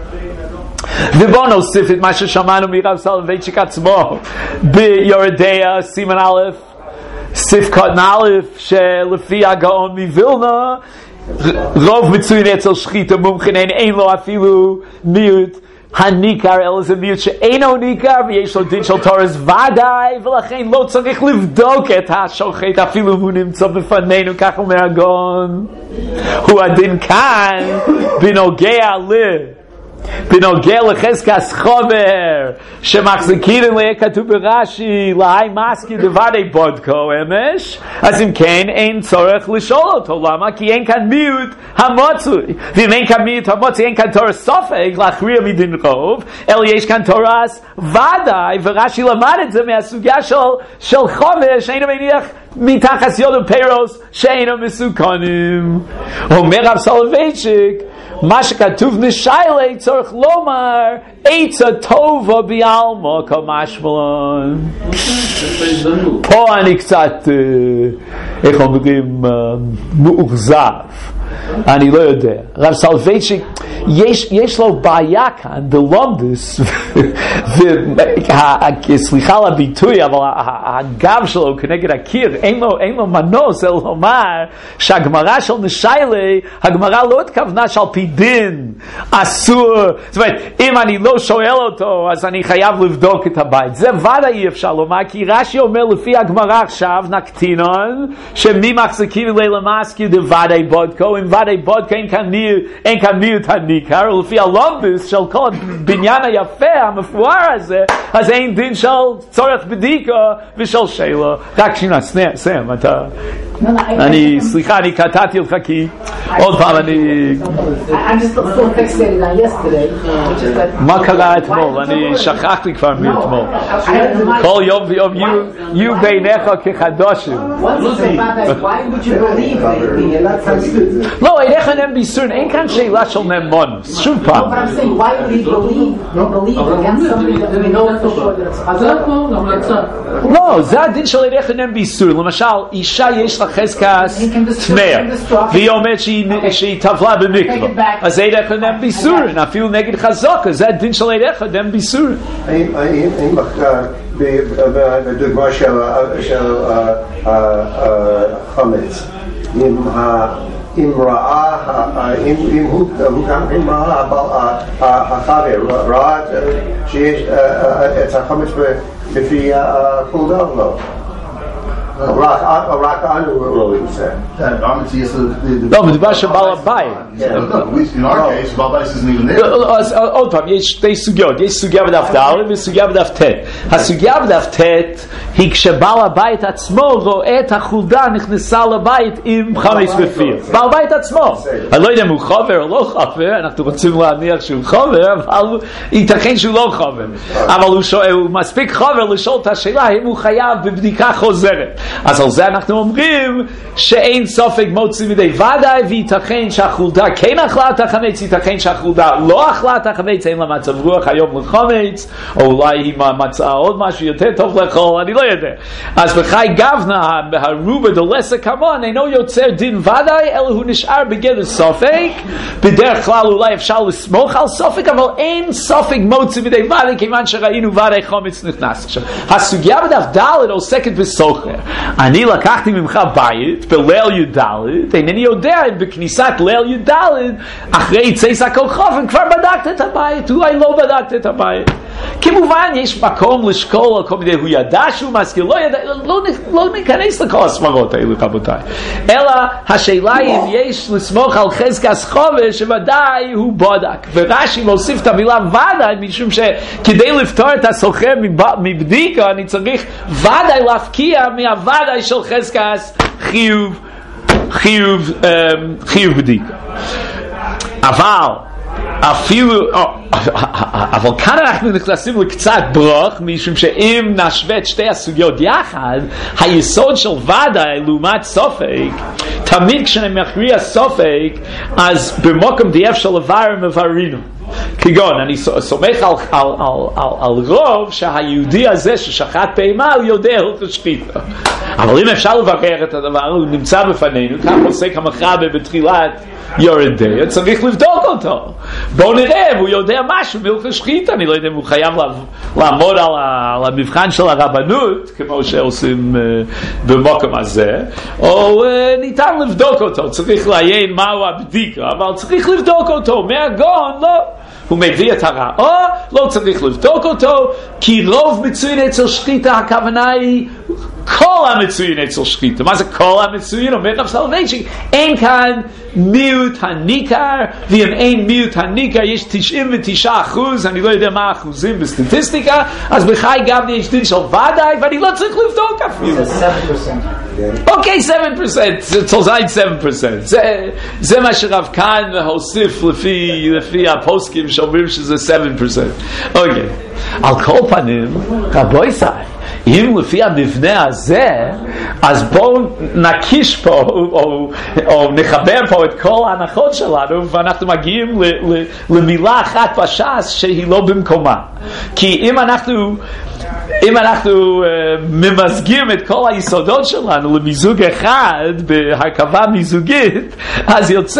ובואו נוסיף את מה ששמענו מרב סולובייצ'יק עצמו ביורדיה סימן א' סif קוטן א', שלפי הגאון מווילנה רוב מצוין אצל שחיתו מומחין אין לו אפילו מיעוט הניכר, אלא זה מיעוט שאינו ניכר ויש לו דין של תורס ודאי, ולכן לא צריך לבדוק את השוחט אפילו הוא נמצא בפנינו. כך אומר הגאון, הוא הדין כאן בנוגע לחזקת חובר שמחזיקין עליה, כתוב ברש"י להי מזכיר דוודאי בודקו אמש. אז אם כן אין צורך לשאול אותו. למה? כי אין כאן מיעוט המוצוי, ואם אין כאן מיעוט המוצוי אין כאן תורס סופק להכריע מדין רוב, אלא יש כאן תורס ודאי, ורש"י למד את זה מהסוגיה של חובר שאינו מניח מתחת יודו פירוס שאינו מסוכנים. אומר רב סולובייצ'יק, מה שכתוב נשאלה צורך לומר עצה טובה בעלמא כמשמעון. פה אני קצת איך אומרים מאוכזב, אני לא יודע. רב סולובייצ'יק, יש לו בעיה כאן בלומדוס, סליחה על הביטוי, אבל הגב שלו כנגד הקיר, אין לו מנוס, אלא לומר שהגמרא של נשיילי, הגמרא לא התכוונה שעל פי דין אסור, זאת אומרת, אם אני לא שואל אותו, אז אני חייב לבדוק את הבית. זה ודאי אי אפשר לומר, כי רש"י אומר לפי הגמרא עכשיו, נקטינון, שמי מחזיקים לילה מסקי דוודאי בודקו, אם ודאי בודקו אין כאן מיעוט הניכר, ולפי הלומדוס של כל בניין היפה, המפואר הזה, אז אין דין של צורך בדיקה ושל שאלה. רק שנייה, סיים, אתה... סליחה, אני קטעתי אותך כי עוד פעם אני... מה קרה אתמול? אני שכחתי כבר מאתמול. כל יום ויום יהיו בעיניך כחדושים. לא, עיניך נם ביסורן, אין כאן שאלה של נמונוס, שוב פעם. לא, זה הדין של עיניך נם ביסורן. למשל, אישה יש לה חזקס טמאה, והיא אומרת שהיא טבלה במקווה, אז עיניך נם ביסורן, אפילו נגד חזוקה, זה הדין של עיניך נם ביסורן. האם בדוגמה של חמץ, אם ראה, אם הוא גם כן ראה, החבר ראה שיש את החמץ לפי חולדה או לא? רק אנו לא יוצא. לא, מדובר שבעל הבית. אז עוד פעם, יש שתי סוגיות. יש סוגיה בדף ד' וסוגיה בדף ט'. הסוגיה בדף ט' היא כשבעל הבית עצמו רואה את החולדה נכנסה לבית עם חמץ בפיר. בעל הבית עצמו. אני לא יודע אם הוא חובר או לא חובר, אנחנו רוצים להניח שהוא חובר, אבל ייתכן שהוא לא חובר. אבל הוא מספיק חובר לשאול את השאלה האם הוא חייב בבדיקה חוזרת. אז על זה אנחנו אומרים שאין סופק מוציא מדי ודאי, וייתכן שהחולדה כן אכלה את החמץ, ייתכן שהחולדה לא אכלה את החמץ, אין לה מצב רוח היום לחמץ, או אולי היא מצאה עוד משהו יותר טוב לאכול, אני לא יודע. אז בחי גבנה, הרובה דולסה כמון, אינו יוצר דין ודאי, אלא הוא נשאר בגדר סופק. בדרך כלל אולי אפשר לסמוך על סופק, אבל אין סופק מוציא מדי ודאי, כיוון שראינו ודאי חמץ נכנס. עכשיו, הסוגיה בדף ד' עוסקת בסוחר. אני לקחתי ממך בית בליל י"ד, אינני יודע אם בכניסת ליל י"ד אחרי צייס הכוכבים כבר בדקת את הבית, אולי לא בדקת את הבית. כמובן יש מקום לשקול על כל מיני, הוא ידע שהוא מזכיר, לא ידע, לא ניכנס לכל הספרות האלו רבותיי, אלא השאלה אם יש לסמוך על חזקס חובש שוודאי הוא בודק, ורש"י מוסיף את המילה ודאי משום שכדי לפתור את הסוחר מבדיקה אני צריך ודאי להפקיע מהוודאי של חזקס חיוב בדיקה. אבל כאן אנחנו נכנסים לקצת ברוך, משום שאם נשווה את שתי הסוגיות יחד, היסוד של ודאי לעומת סופק, תמיד כשאני מכריע סופק, אז במוקם דייף של לבר מברינו. כגון, אני סומך על רוב שהיהודי הזה ששחט פעימה הוא יודע הלכות שחיטה. אבל אם אפשר לברר את הדבר, הוא נמצא בפנינו, כך עוסק המחרבה בתחילת יורדי, צריך לבדוק אותו. בואו נראה אם הוא יודע משהו מהלכות שחיטה. אני לא יודע אם הוא חייב לעמוד על המבחן של הרבנות, כמו שעושים במקום הזה, או ניתן לבדוק אותו. צריך לעיין מהו הבדיקה, אבל צריך לבדוק אותו. מהגון, לא. הוא מביא את הרע, לא צריך לבדוק אותו, כי רוב מצוין אצל שחיטה, הכוונה היא כל המצוין אצל שחיטה. מה זה כל המצוין? אומר רב סולובייצ'יק, אין כאן מיעוט הניכר, ואם אין מיעוט הניכר יש 99%, אני לא יודע מה האחוזים בסטטיסטיקה, אז בחי גם יש דין של ודאי, ואני לא צריך לבדוק אפילו. 7%. אוקיי, 7%, צלזיים 7%. זה מה שרב כאן הוסיף לפי הפוסקים שאומרים שזה 7%. אוקיי, על כל פנים, רבוי סי, אם לפי המבנה הזה, אז בואו נקיש פה, או נחבר פה את כל ההנחות שלנו, ואנחנו מגיעים למילה אחת בש"ס שהיא לא במקומה. כי אם אנחנו אם אנחנו ממזגים את כל היסודות שלנו למיזוג אחד בהרכבה מיזוגית, אז יוצא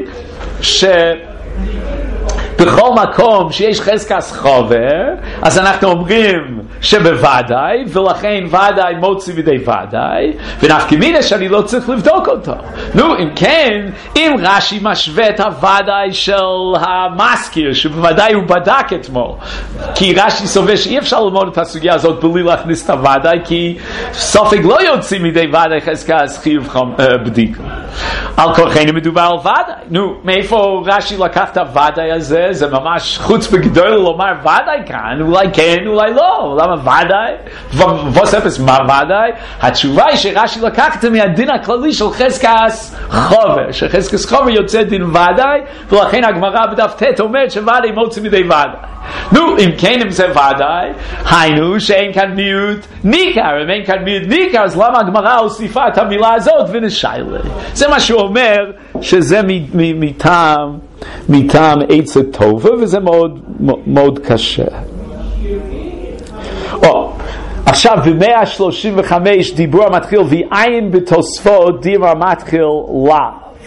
בכל מקום שיש חזקת חובר, אז אנחנו אומרים שבוודאי, ולכן ודאי מוציא בידי ודאי, ונפקא מינה שאני לא צריך לבדוק אותו. נו, אם כן, אם רש"י משווה את הוודאי של המזכיר, שבוודאי הוא בדק אתמול, כי רש"י סובר שאי אפשר ללמוד את הסוגיה הזאת בלי להכניס את הוודאי, כי סופג לא יוציא מידי ודאי חזקת חיוב בדיקה. על כורחנו מדובר על ודאי. נו, מאיפה רש"י לקח את הוודאי הזה? זה ממש חוץ בגדול לומר ודאי כאן, אולי כן, אולי לא. למה ודאי? וספס מה ודאי? התשובה היא שרש"י לקח את זה מהדין הכללי של חזקת חובר, שחזקת חובר יוצא דין ודאי, ולכן הגמרא בדף ט' אומרת שוודאי מוציא מידי ודאי. נו, אם כן, אם זה ודאי, היינו שאין כאן מיעוט ניכר. אם אין כאן מיעוט ניכר, אז למה הגמרא הוסיפה את המילה הזאת ונשאלה? זה מה שהוא אומר, שזה מטעם עצה טובה, וזה מאוד מאוד קשה. עכשיו ב-135 דיבור המתחיל ועין בתוספות דיבר המתחיל לאו.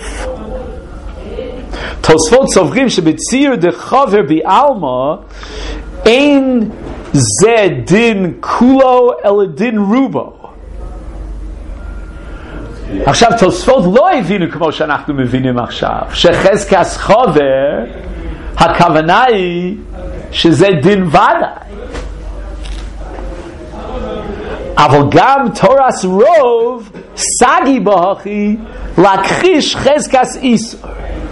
תוספות סוברים שבציר דחובר בעלמא אין זה דין כולו אלא דין רובו. עכשיו תוספות לא הבינו כמו שאנחנו מבינים עכשיו, שחזקת חובר הכוונה היא שזה דין ודאי, אבל גם תורס רוב סגי בהכי להכחיש חזקת איסור.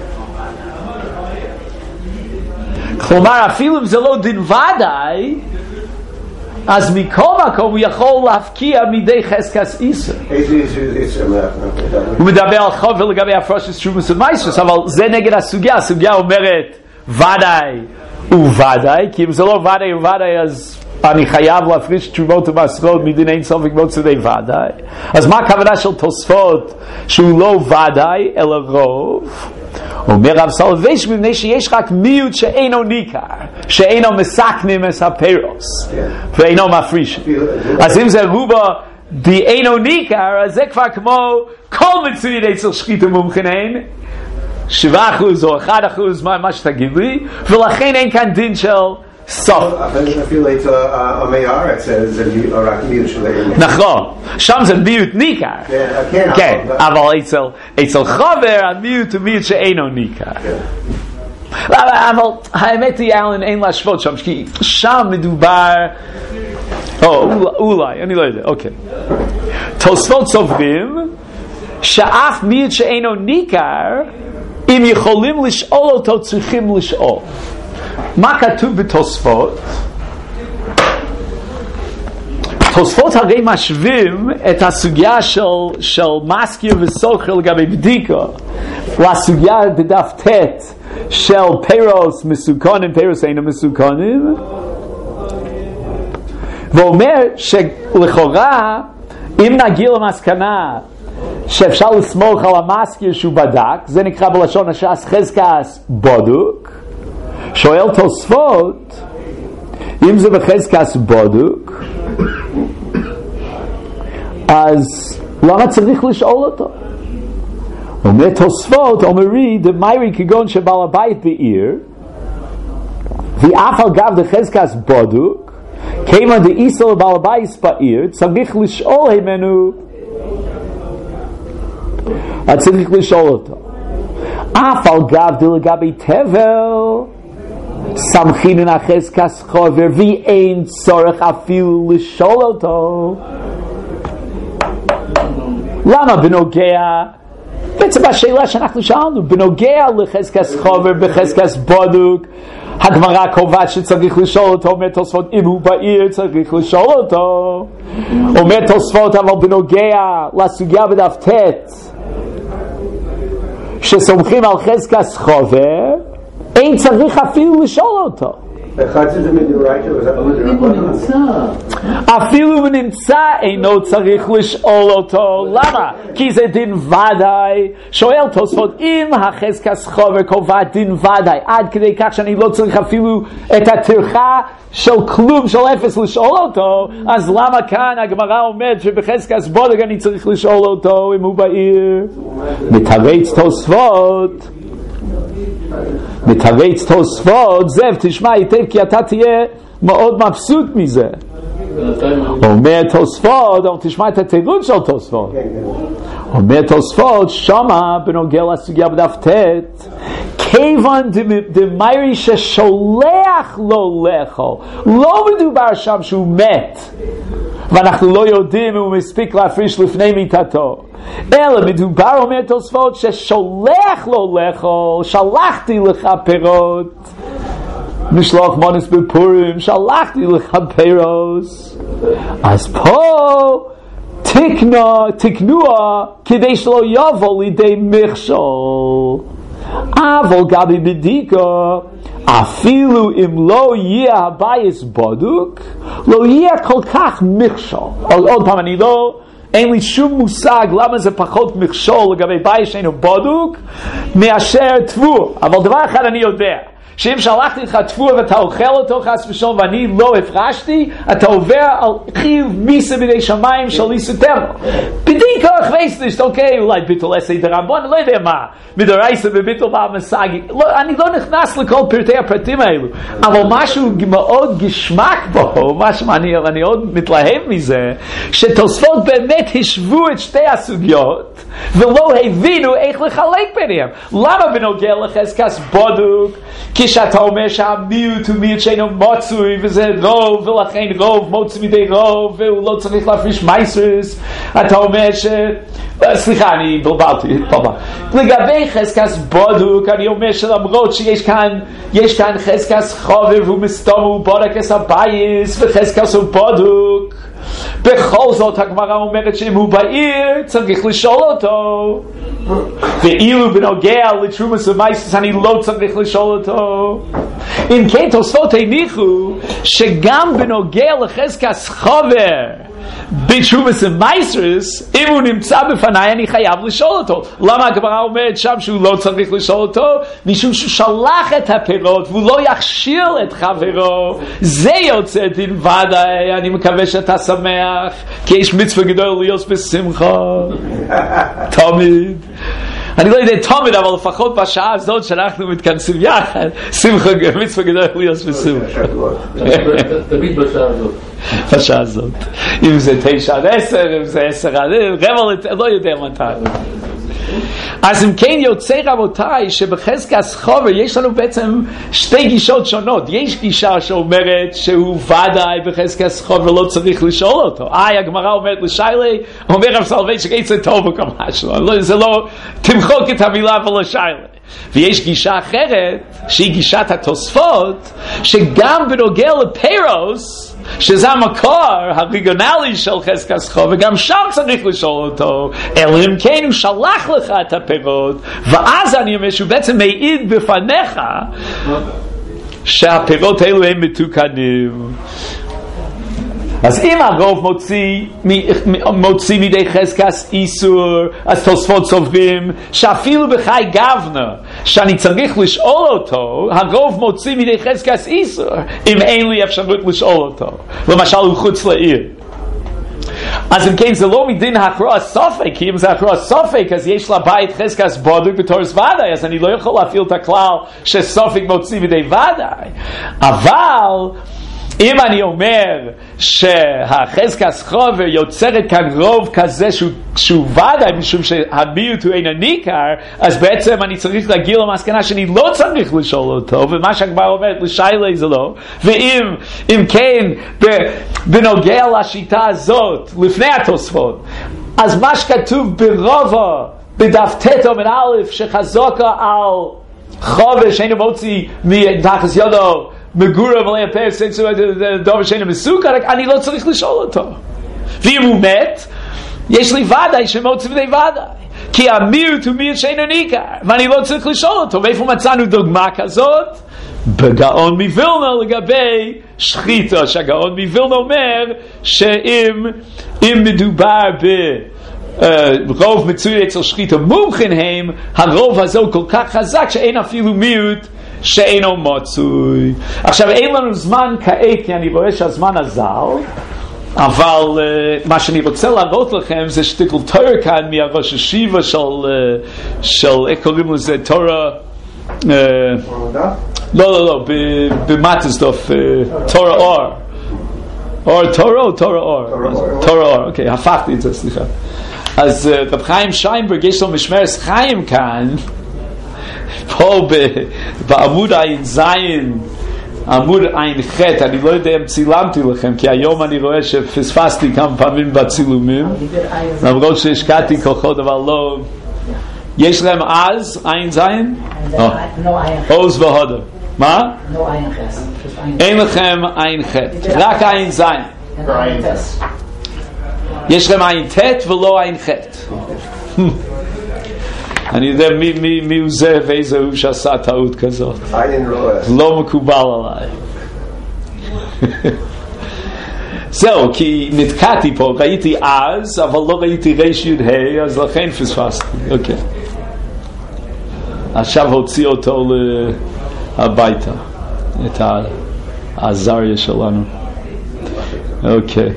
כלומר אפילו אם זה לא דין ודאי, אז מכל מקום הוא יכול להפקיע מידי חזקת איסור. הוא מדבר על חובר לגבי הפרשת תרומות ומעשרות, אבל זה נגד הסוגיה. הסוגיה אומרת ודאי וודאי, כי אם זה לא ודאי וודאי אז אני חייב להפריש תרומות ומעשרות מדין אין ספק מוציא ודאי. אז מה הכוונה של תוספות שהוא לא ודאי אלא רוב? אומר רב סולובייצ'יק, מפני שיש רק מיעוט שאינו ניכר, שאינו מסכנים את הפירוס ואינו מפריש. אז אם זה רובו די אינו ניכר, אז זה כבר כמו כל מצוין אצל שחיתו מומחנין 7% או 1%, מה שתגיד לי, ולכן אין כאן דין של סוף. אפילו אצל עמי הארץ זה רק מיעוט שלהם. נכון, שם זה מיעוט ניכר. כן, אבל אצל חובר המיעוט הוא מיעוט שאינו ניכר. אבל האמת היא אין להשוות שם, כי שם מדובר אולי, אני לא יודע, אוקיי. תוספות סוברים שאף מיעוט שאינו ניכר, אם יכולים לשאול אותו צריכים לשאול. מה כתוב בתוספות? תוספות הרי משווים את הסוגיה של מזכיר וסוכר לגבי בדיקה לסוגיה בדף ט' של פירוס מסוכנים, פירוס אינו מסוכנים, ואומר שלכאורה אם נגיע למסקנה שאפשר לסמוך על המזכיר שהוא בדק, זה נקרא בלשון הש"ס חזקת בדוק. שואל תוספות, אם זה בחזקת בדוק, אז למה צריך לשאול אותו? אומר תוספות, אומרי דמיירי כגון שבעל הבית בעיר, ואף על גב דחזקת בדוק, כימה דאיסו לבעל הבית בעיר, צריך לשאול ממנו, צריך לשאול אותו. אף על גב דלגבי תבל, סמכין החזקת חובר ואין צורך אפילו לשאול אותו. למה בנוגע, בעצם השאלה שאנחנו שאלנו, בנוגע לחזקת חובר בחזקת בדוק, הגמרא קובעת שצריך לשאול אותו. אומר תוספות, אם הוא בעיר צריך לשאול אותו. אומר תוספות, אבל בנוגע לסוגיה בדף ט' שסומכים על חזקת חובר, אין צריך אפילו לשאול אותו. אחד זה מדאורייתא ואחד מדרבנן. אפילו ונמצא אינו צריך לשאול אותו. למה? כי זה דין ודאי. שואל תוספות, אם החזקת חובר קובע דין ודאי עד כדי כך שאני לא צריך אפילו את הטרחה של כלום, של אפס, לשאול אותו, אז למה כאן הגמרא אומרת שבחזקת בודק אני צריך לשאול אותו אם הוא בעיר? מתרץ תוספות, זאב תשמע היטב כי אתה תהיה מאוד מבסוט מזה. אומר תוספות, אבל תשמע את התירוץ של תוספות. אומר תוספות, שמה בנוגע לסוגיה בדף ט', כיוון דמיירי ששולח לו לאכול, לא מדובר שם שהוא מת ואנחנו לא יודעים אם הוא מספיק להפריש לפני מיטתו, אלא מדובר, אומר תוספות, ששולח לו לאכול. שלחתי לך פירות, משלוח מונס בפורים, שלחתי לך פירוס. אז פה תקנוע כדי שלא יבוא לידי מכשול. אבל גבי בדיקה, אפילו אם לא יהיה הבייס בדוק, לא יהיה כל כך מכשול. עוד פעם, אין לי שום מושג למה זה פחות מכשול לגבי בייס שאינו בדוק מאשר תבוע. אבל דבר אחד אני יודע, שאם שלחתי לך תפוע ואתה אוכל אותו חס ושלום ואני לא הפרשתי, אתה עובר על חיוב מיסה בידי שמיים של איסוטרו. בדיקה חוויסטשט, אוקיי, אולי ביטול אסי דרבון, אני לא יודע מה, מדרייסה בביטול במסגי, אני לא נכנס לכל פרטי הפרטים האלו, אבל משהו מאוד גשמק בו, משהו אני עוד מתלהב מזה, שתוספות באמת השוו את שתי הסוגיות, ולא הבינו איך לחלק ביניהם. למה בנוגע לחזקת בודוק, כשאתה אומר שהמיעוט הוא מיעוט שאינו מצוי וזה רוב, ולכן רוב מוצא מדי רוב והוא לא צריך להפריש מייסרס, אתה אומר סליחה, אני בלבלתי לגבי חזקת בודוק, אני אומר שלמרות שיש כאן חזקת חובר והוא מסתום הוא בודק את הבייס וחזקת הוא בודוק, בכל זאת הגמרא אומרת שאם הוא בעיר צריך לשאול אותו, ואילו בנוגע לתרומס ומייסס אני לא צריך לשאול אותו. אם כן תוספות הניחו שגם בנוגע לחזקת חובר בתרומס ומייסס, אם הוא נמצא בפניי אני חייב לשאול אותו. למה הגמרא אומרת שם שהוא לא צריך לשאול אותו? משום שהוא שלח את הפירות והוא לא יכשיל את חברו. זה יוצא דין ודאי. אני מקווה שאתה שמח כי יש מצווה גדול להיות בשמחה תמיד. אני לא יודע תמיד, אבל לפחות בשעה הזאת שאנחנו מתכנסים יחד, שמחה מצווה גדול להיות בשמחה תמיד בשעה הזאת. אם זה 9-10, אם זה 10-10, לא יודע מתי. אז אם כן יוצא רבותיי שבחזקת חובר יש לנו בעצם שתי גישות שונות. יש גישה שאומרת שהוא ודאי בחזקת חובר לא צריך לשאול אותו. הגמרא אומרת לשיילי, אומר רב סולובייצ'יק עצה טוב וכמה משהו, זה לא תמחוק את המילה ולשיילי. ויש גישה אחרת שהיא גישת התוספות, שגם בנוגע לפירוס שזה המקור הריגונלי של חזקת חובר, וגם שם צריך לשאול אותו, אלא אם כן הוא שלח לך את הפירות, ואז אני אומר שהוא בעצם מעיד בפניך שהפירות האלו הם מתוקנים. אז אם הרוב מוציא מידי חזקת איסור, אז תוספות סוברים שאפילו בחי גבנה שאני צריך לשאול אותו, הרוב מוציא מידי חזקת איסור אם אין לי אפשרות לשאול אותו, למשל הוא חוץ לעיר. אז אם כן זה לא מדין הכרוע סופק, כי אם זה הכרוע סופק אז יש לבית חזקת בודוק בתור ודאי, אז אני לא יכול להפעיל את הכלל שסופק מוציא מידי ודאי. אבל אם אני אומר שהחזקת חובר יוצרת כאן רוב כזה שהוא ודאי משום שהמיעוט הוא אין הניכר, אז בעצם אני צריך להגיע למסקנה שאני לא צריך לשאול אותו, ומה שהגמרא אומרת לשיילי זה לא. ואם כן בנוגע לשיטה הזאת לפני התוספות, אז מה שכתוב ברובו בדף ט' עמוד א' שחזוקה על חובר שאינו מוציא מתחת ידו מגורם עלי הפרס דבר שאינו מסוכר, אני לא צריך לשאול אותו. ואם הוא מת, יש לי ודאי שמוציא מדי ודאי, כי המיעוט הוא מיעוט שאינו ניכר ואני לא צריך לשאול אותו. ואיפה מצאנו דוגמה כזאת? בגאון מווילנה לגבי שחיטה, שהגאון מווילנה אומר שאם מדובר ברוב מצוי אצל שחיטה מומחים הם, הרוב הזה הוא כל כך חזק שאין אפילו מיעוט שאינו מצוי. עכשיו אין לנו זמן כעת כי אני רואה שהזמן עזר, אבל מה שאני רוצה להראות לכם זה שתיקל תורה כאן מהראש השיבה של איך קוראים לזה? תורה לא, במטסדוף תורה אור תורה או תורה אור? תורה אור, אוקיי, הפכתי את זה, סליחה. אז רב חיים שיינברג יש לו משמרת חיים כאן פה בעמוד עין זין, עמוד עין ח', אני לא יודע אם צילמתי לכם כי היום אני רואה שפספסתי כמה פעמים בצילומים למרות שהשקעתי כוחות אבל לא. יש להם אז עין זין? עוז והודו. מה? אין לכם עין ח', רק עין זין. יש לכם עין ט' ולא עין ח'. אני יודע מי הוא זה ואיזה הוא שעשה טעות כזאת. לא מקובל עליי. זהו, כי נתקעתי פה, ראיתי אז אבל לא ראיתי ריש י' ה' אז לכן פספסתי. אוקיי, עכשיו הוציא אותו הביתה את העזריה שלנו. אוקיי,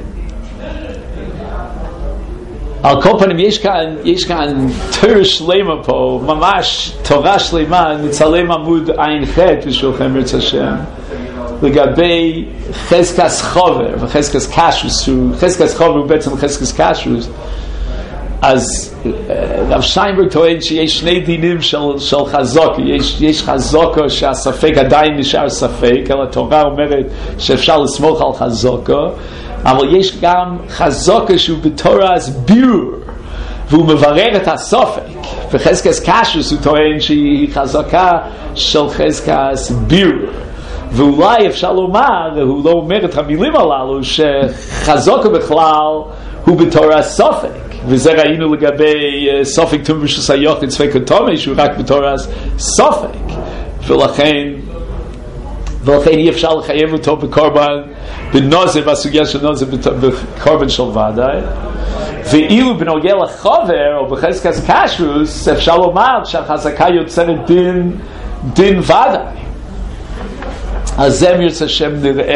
על כל פנים יש כאן תורה שלמה פה, ממש תורה שלמה. נצלם עמוד עין ח' בשבילכם ברצות השם לגבי חזקת חובר וחזקת קשרוס. חזקת חובר הוא בעצם חזקת קשרוס. אז רב שיינברג טוען שיש שני דינים של חזוקה. יש חזוקה שהספק עדיין נשאר ספק, אבל התורה אומרת שאפשר לסמוך על חזוקה, אבל יש גם חזוקה שהוא בתורה בירור והוא מברר את הספק, וחזקת קשרוס הוא טוען שהיא חזוקה של חזקת בירור. ואולי אפשר לומר, הוא לא אומר את המילים הללו, שחזוקה בכלל הוא בתורה ספק, וזה ראינו לגבי ספק תום רשוס היוחד ספק התומי שהוא רק בתורה ספק, ולכן אי אפשר לחייב אותו בקורבן בנוזר, בסוגיה של נוזר בקורבן של ודאי. ואילו בנוגע לחובר או בחזקת קשרוס אפשר לומר שהחזקה יוצרת דין ודאי. אז זה מרצה שם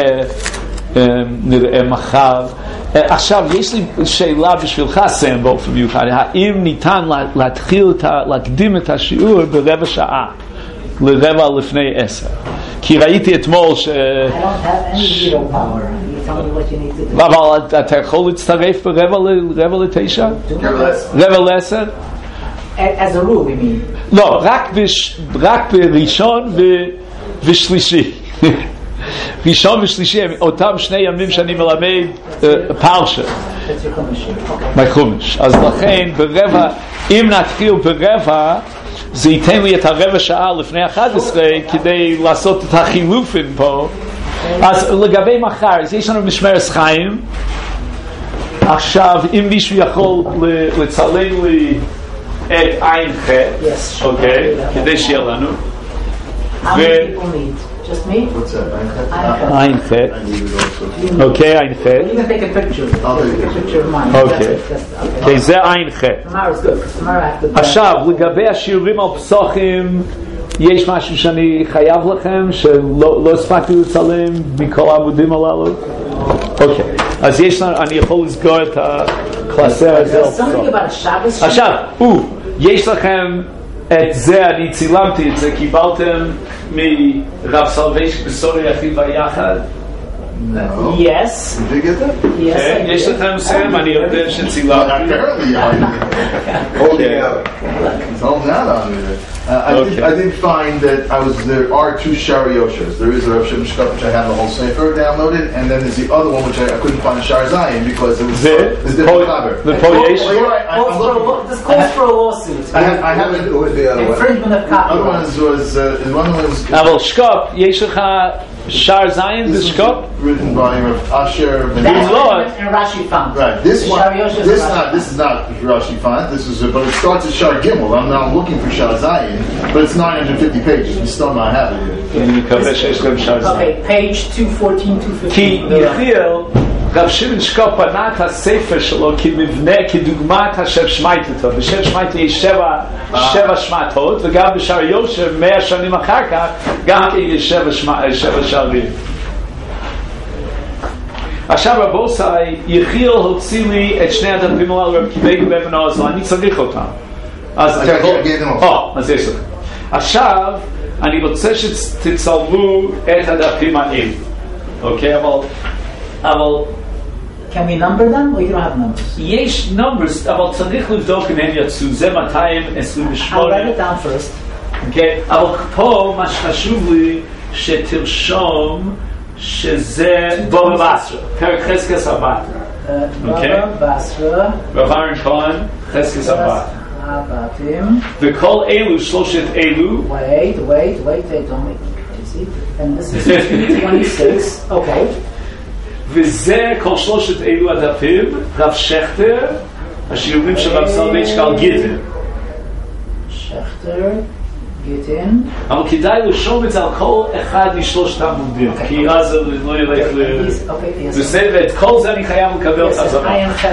נראה מחר. עכשיו יש לי שאלה בשבילך סם באופן מיוחד, האם ניתן להקדים את השיעור ברבע שעה לרבע לפני 10? כי ראיתי אתמול אבל אתה יכול להצטרף ברבע לתשע? רבע ל10? As a rule, we mean. לא, רק בראשון ושלישי. ראשון ושלישי הם אותם שני ימים שאני מלמד פרשה בחומש. אז לכן ברבע, אם נתחיל ברבע זה ייתן לי את הרבע שעה לפני 11 כדי לעשות את החילופים פה. אז לגבי מחר, אז יש לנו משמרת חיים. עכשיו אם מישהו יכול לצלם לי את עין ח', אוקיי, כדי שיהיה לנו. How many people need? Just me? What's that? עין ח'. אוקיי, עין ח'. You can take a picture. I'll take a picture of mine. אוקיי. אוקיי, זה עין ח'. Tomorrow is good, because tomorrow I have to... עכשיו, לגבי השיעורים על פסוחים, יש משהו שאני חייב לכם, שלא הספקתי לצלם מכל העמודים הללו? אוקיי. אז אני יכול לסגור את הקלאסר הזה על פסוח. עכשיו, יש לכם את זה, אני צילמתי את זה, קיבלתם מרב סלוויישן בסוריה הכי ביחד? Yes. Did you get that? Yes. יש לכם סם, אני יודע שצילמתי. Apparently, okay. It's all that on there. I did find that there are two Shari Yoshers. There is a Rav Shem Shkop which I have the whole Sefer downloaded, and then there's the other one which I couldn't find in Shar Zion because it was different cover. The Polish? This calls for a lawsuit. I haven't. Who was the other one? Infringement of copyright. Other one was אבל שקופ, יש לך Shar Zayin, the Shkop? Written by Rav Asher Ben That's Lord. and Rashi found. Right, this one, Shar Yosha this is not Rashi font. This is, but it starts at Shar Gimel. I'm now looking for Shar Zayin, but it's 950 pages. We still not have it here. Okay, page 214, 215. כי יחיל רב שמעון שקופ בנה את הספר שלו כמבנה, כדוגמת השם שמייטתו. בשם שמייטתו יש שבע שמעתות, וגם בשער יושר 100 שנים אחר כך גם כן יש שבע שערים. עכשיו רבוסי, יחיל הוציא לי את שני הדפים הללו רב קיבג באבן עוז, אני צריך אותם. אז אתה יכול... אז יש לך. עכשיו אני רוצה שתצלמו את הדפים האלה. אוקיי, אבל... Can we number them or you don't have numbers? יש numbers, אבל צריך לבדוק אם הם יצאו. זה 228. I'll write it down first. אוקיי, אבל פה מה שחשוב לי שתרשום שזה בובה בסרה, פרק חזקס הבת. בובה בסרה. רב אהרן כהן, חזקס הבת. הבתים. וכל אלו, שלושת אלו. Wait, don't make me crazy. And this is 26, okay. וזה כל שלושת אלו הדפים, רב שכטר, השיעורים של רב סולובייצ'יק על גיטין. שכטר, גיטין. אבל כדאי לרשום את זה על כל אחד משלושת העמודים, כי אז זה לא ילך ל... בסדר, ואת כל זה אני חייב לקבל חזרה.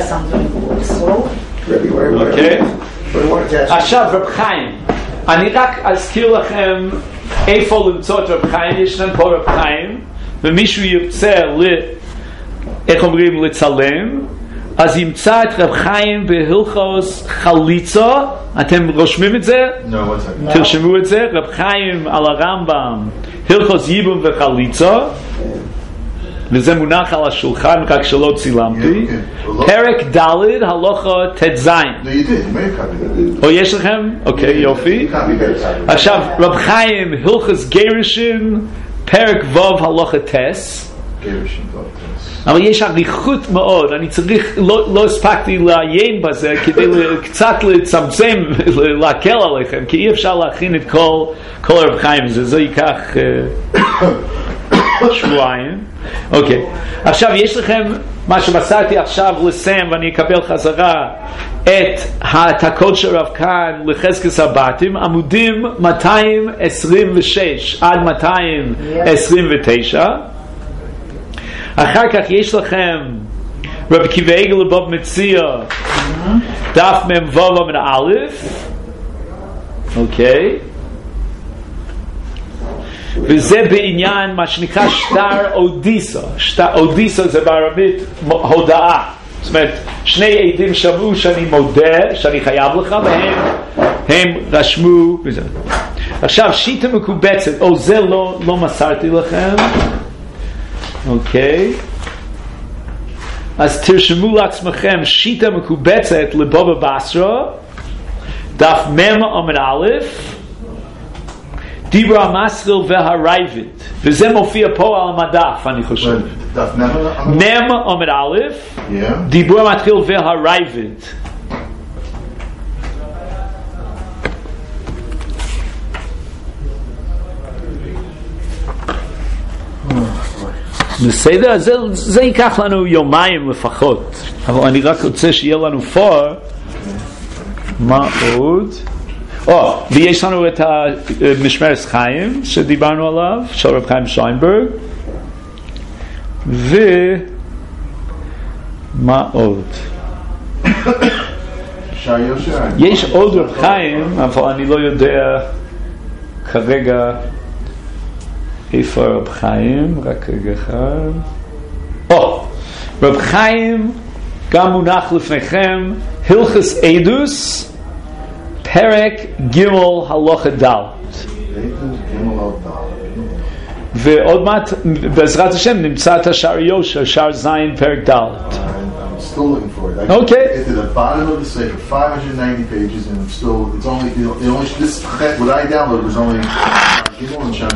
אוקיי? עכשיו, רב חיים, אני רק אזכיר לכם איפה למצוא את רב חיים. יש לנו פה רב חיים, ומישהו ירצה איך אומרים לצלם, אז ימצא את רב חיים בהלכות חליצה. אתם רושמים את זה? תרשמו את זה. רב חיים על הרמב"ם, הלכות ייבום וחליצה, וזה מונח על השולחן רק שלא צילמתי. פרק ד' הלכה ט"ז. או יש לכם? אוקיי, יופי. עכשיו רב חיים הלכות גירושין, פרק ו' הלכה ט'. אבל יש אריכות מאוד, אני צריך, לא הספקתי לעיין בזה כדי קצת לצמצם, להקל עליכם, כי אי אפשר להכין את כל רב חיים, זה ייקח שבועיים. אוקיי, עכשיו יש לכם מה שמסרתי עכשיו לסם, ואני אקבל חזרה את העתקות של רב כאן לחזקס הבתים, עמודים 226 עד 229. אחר כך יש לכם רב עקיבא עגל לבוב מציע, דף מ"ו עמוד א', אוקיי, וזה בעניין מה שנקרא שטר אודיסה. אודיסה זה בארמית הודאה, זאת אומרת שני עדים שמעו שאני מודה שאני חייב לך, והם רשמו וזה. עכשיו שיטה מקובצת, זה לא מסרתי לכם. אוקיי, אז תרשמו לעצמכם שיטה מקובצת לבובה בסרה, דף מ' עמוד א', דיבר המסחיל והרייבד, וזה מופיע פה על המדף אני חושב. מ' עמוד א', דיבר המתחיל והרייבד. בסדר, זה ייקח לנו יומיים לפחות, אבל אני רק רוצה שיהיה לנו פור. מה עוד? ויש לנו את המשמרת חיים שדיברנו עליו, של רב חיים שיינברג. ומה עוד? יש עוד רב חיים, אבל אני לא יודע כרגע איפה רב חיים, רק רגע אחד. רב חיים גם מונח לפניכם, הלכות עדוס, פרק ג' הלכה ד'. ועוד מעט בעזרת השם נמצא את השער יושר, שער זין פרק ד'. Still looking for it. Okay. Get to the bottom of the Sefer, 590 pages, and it's only, what I downloaded was only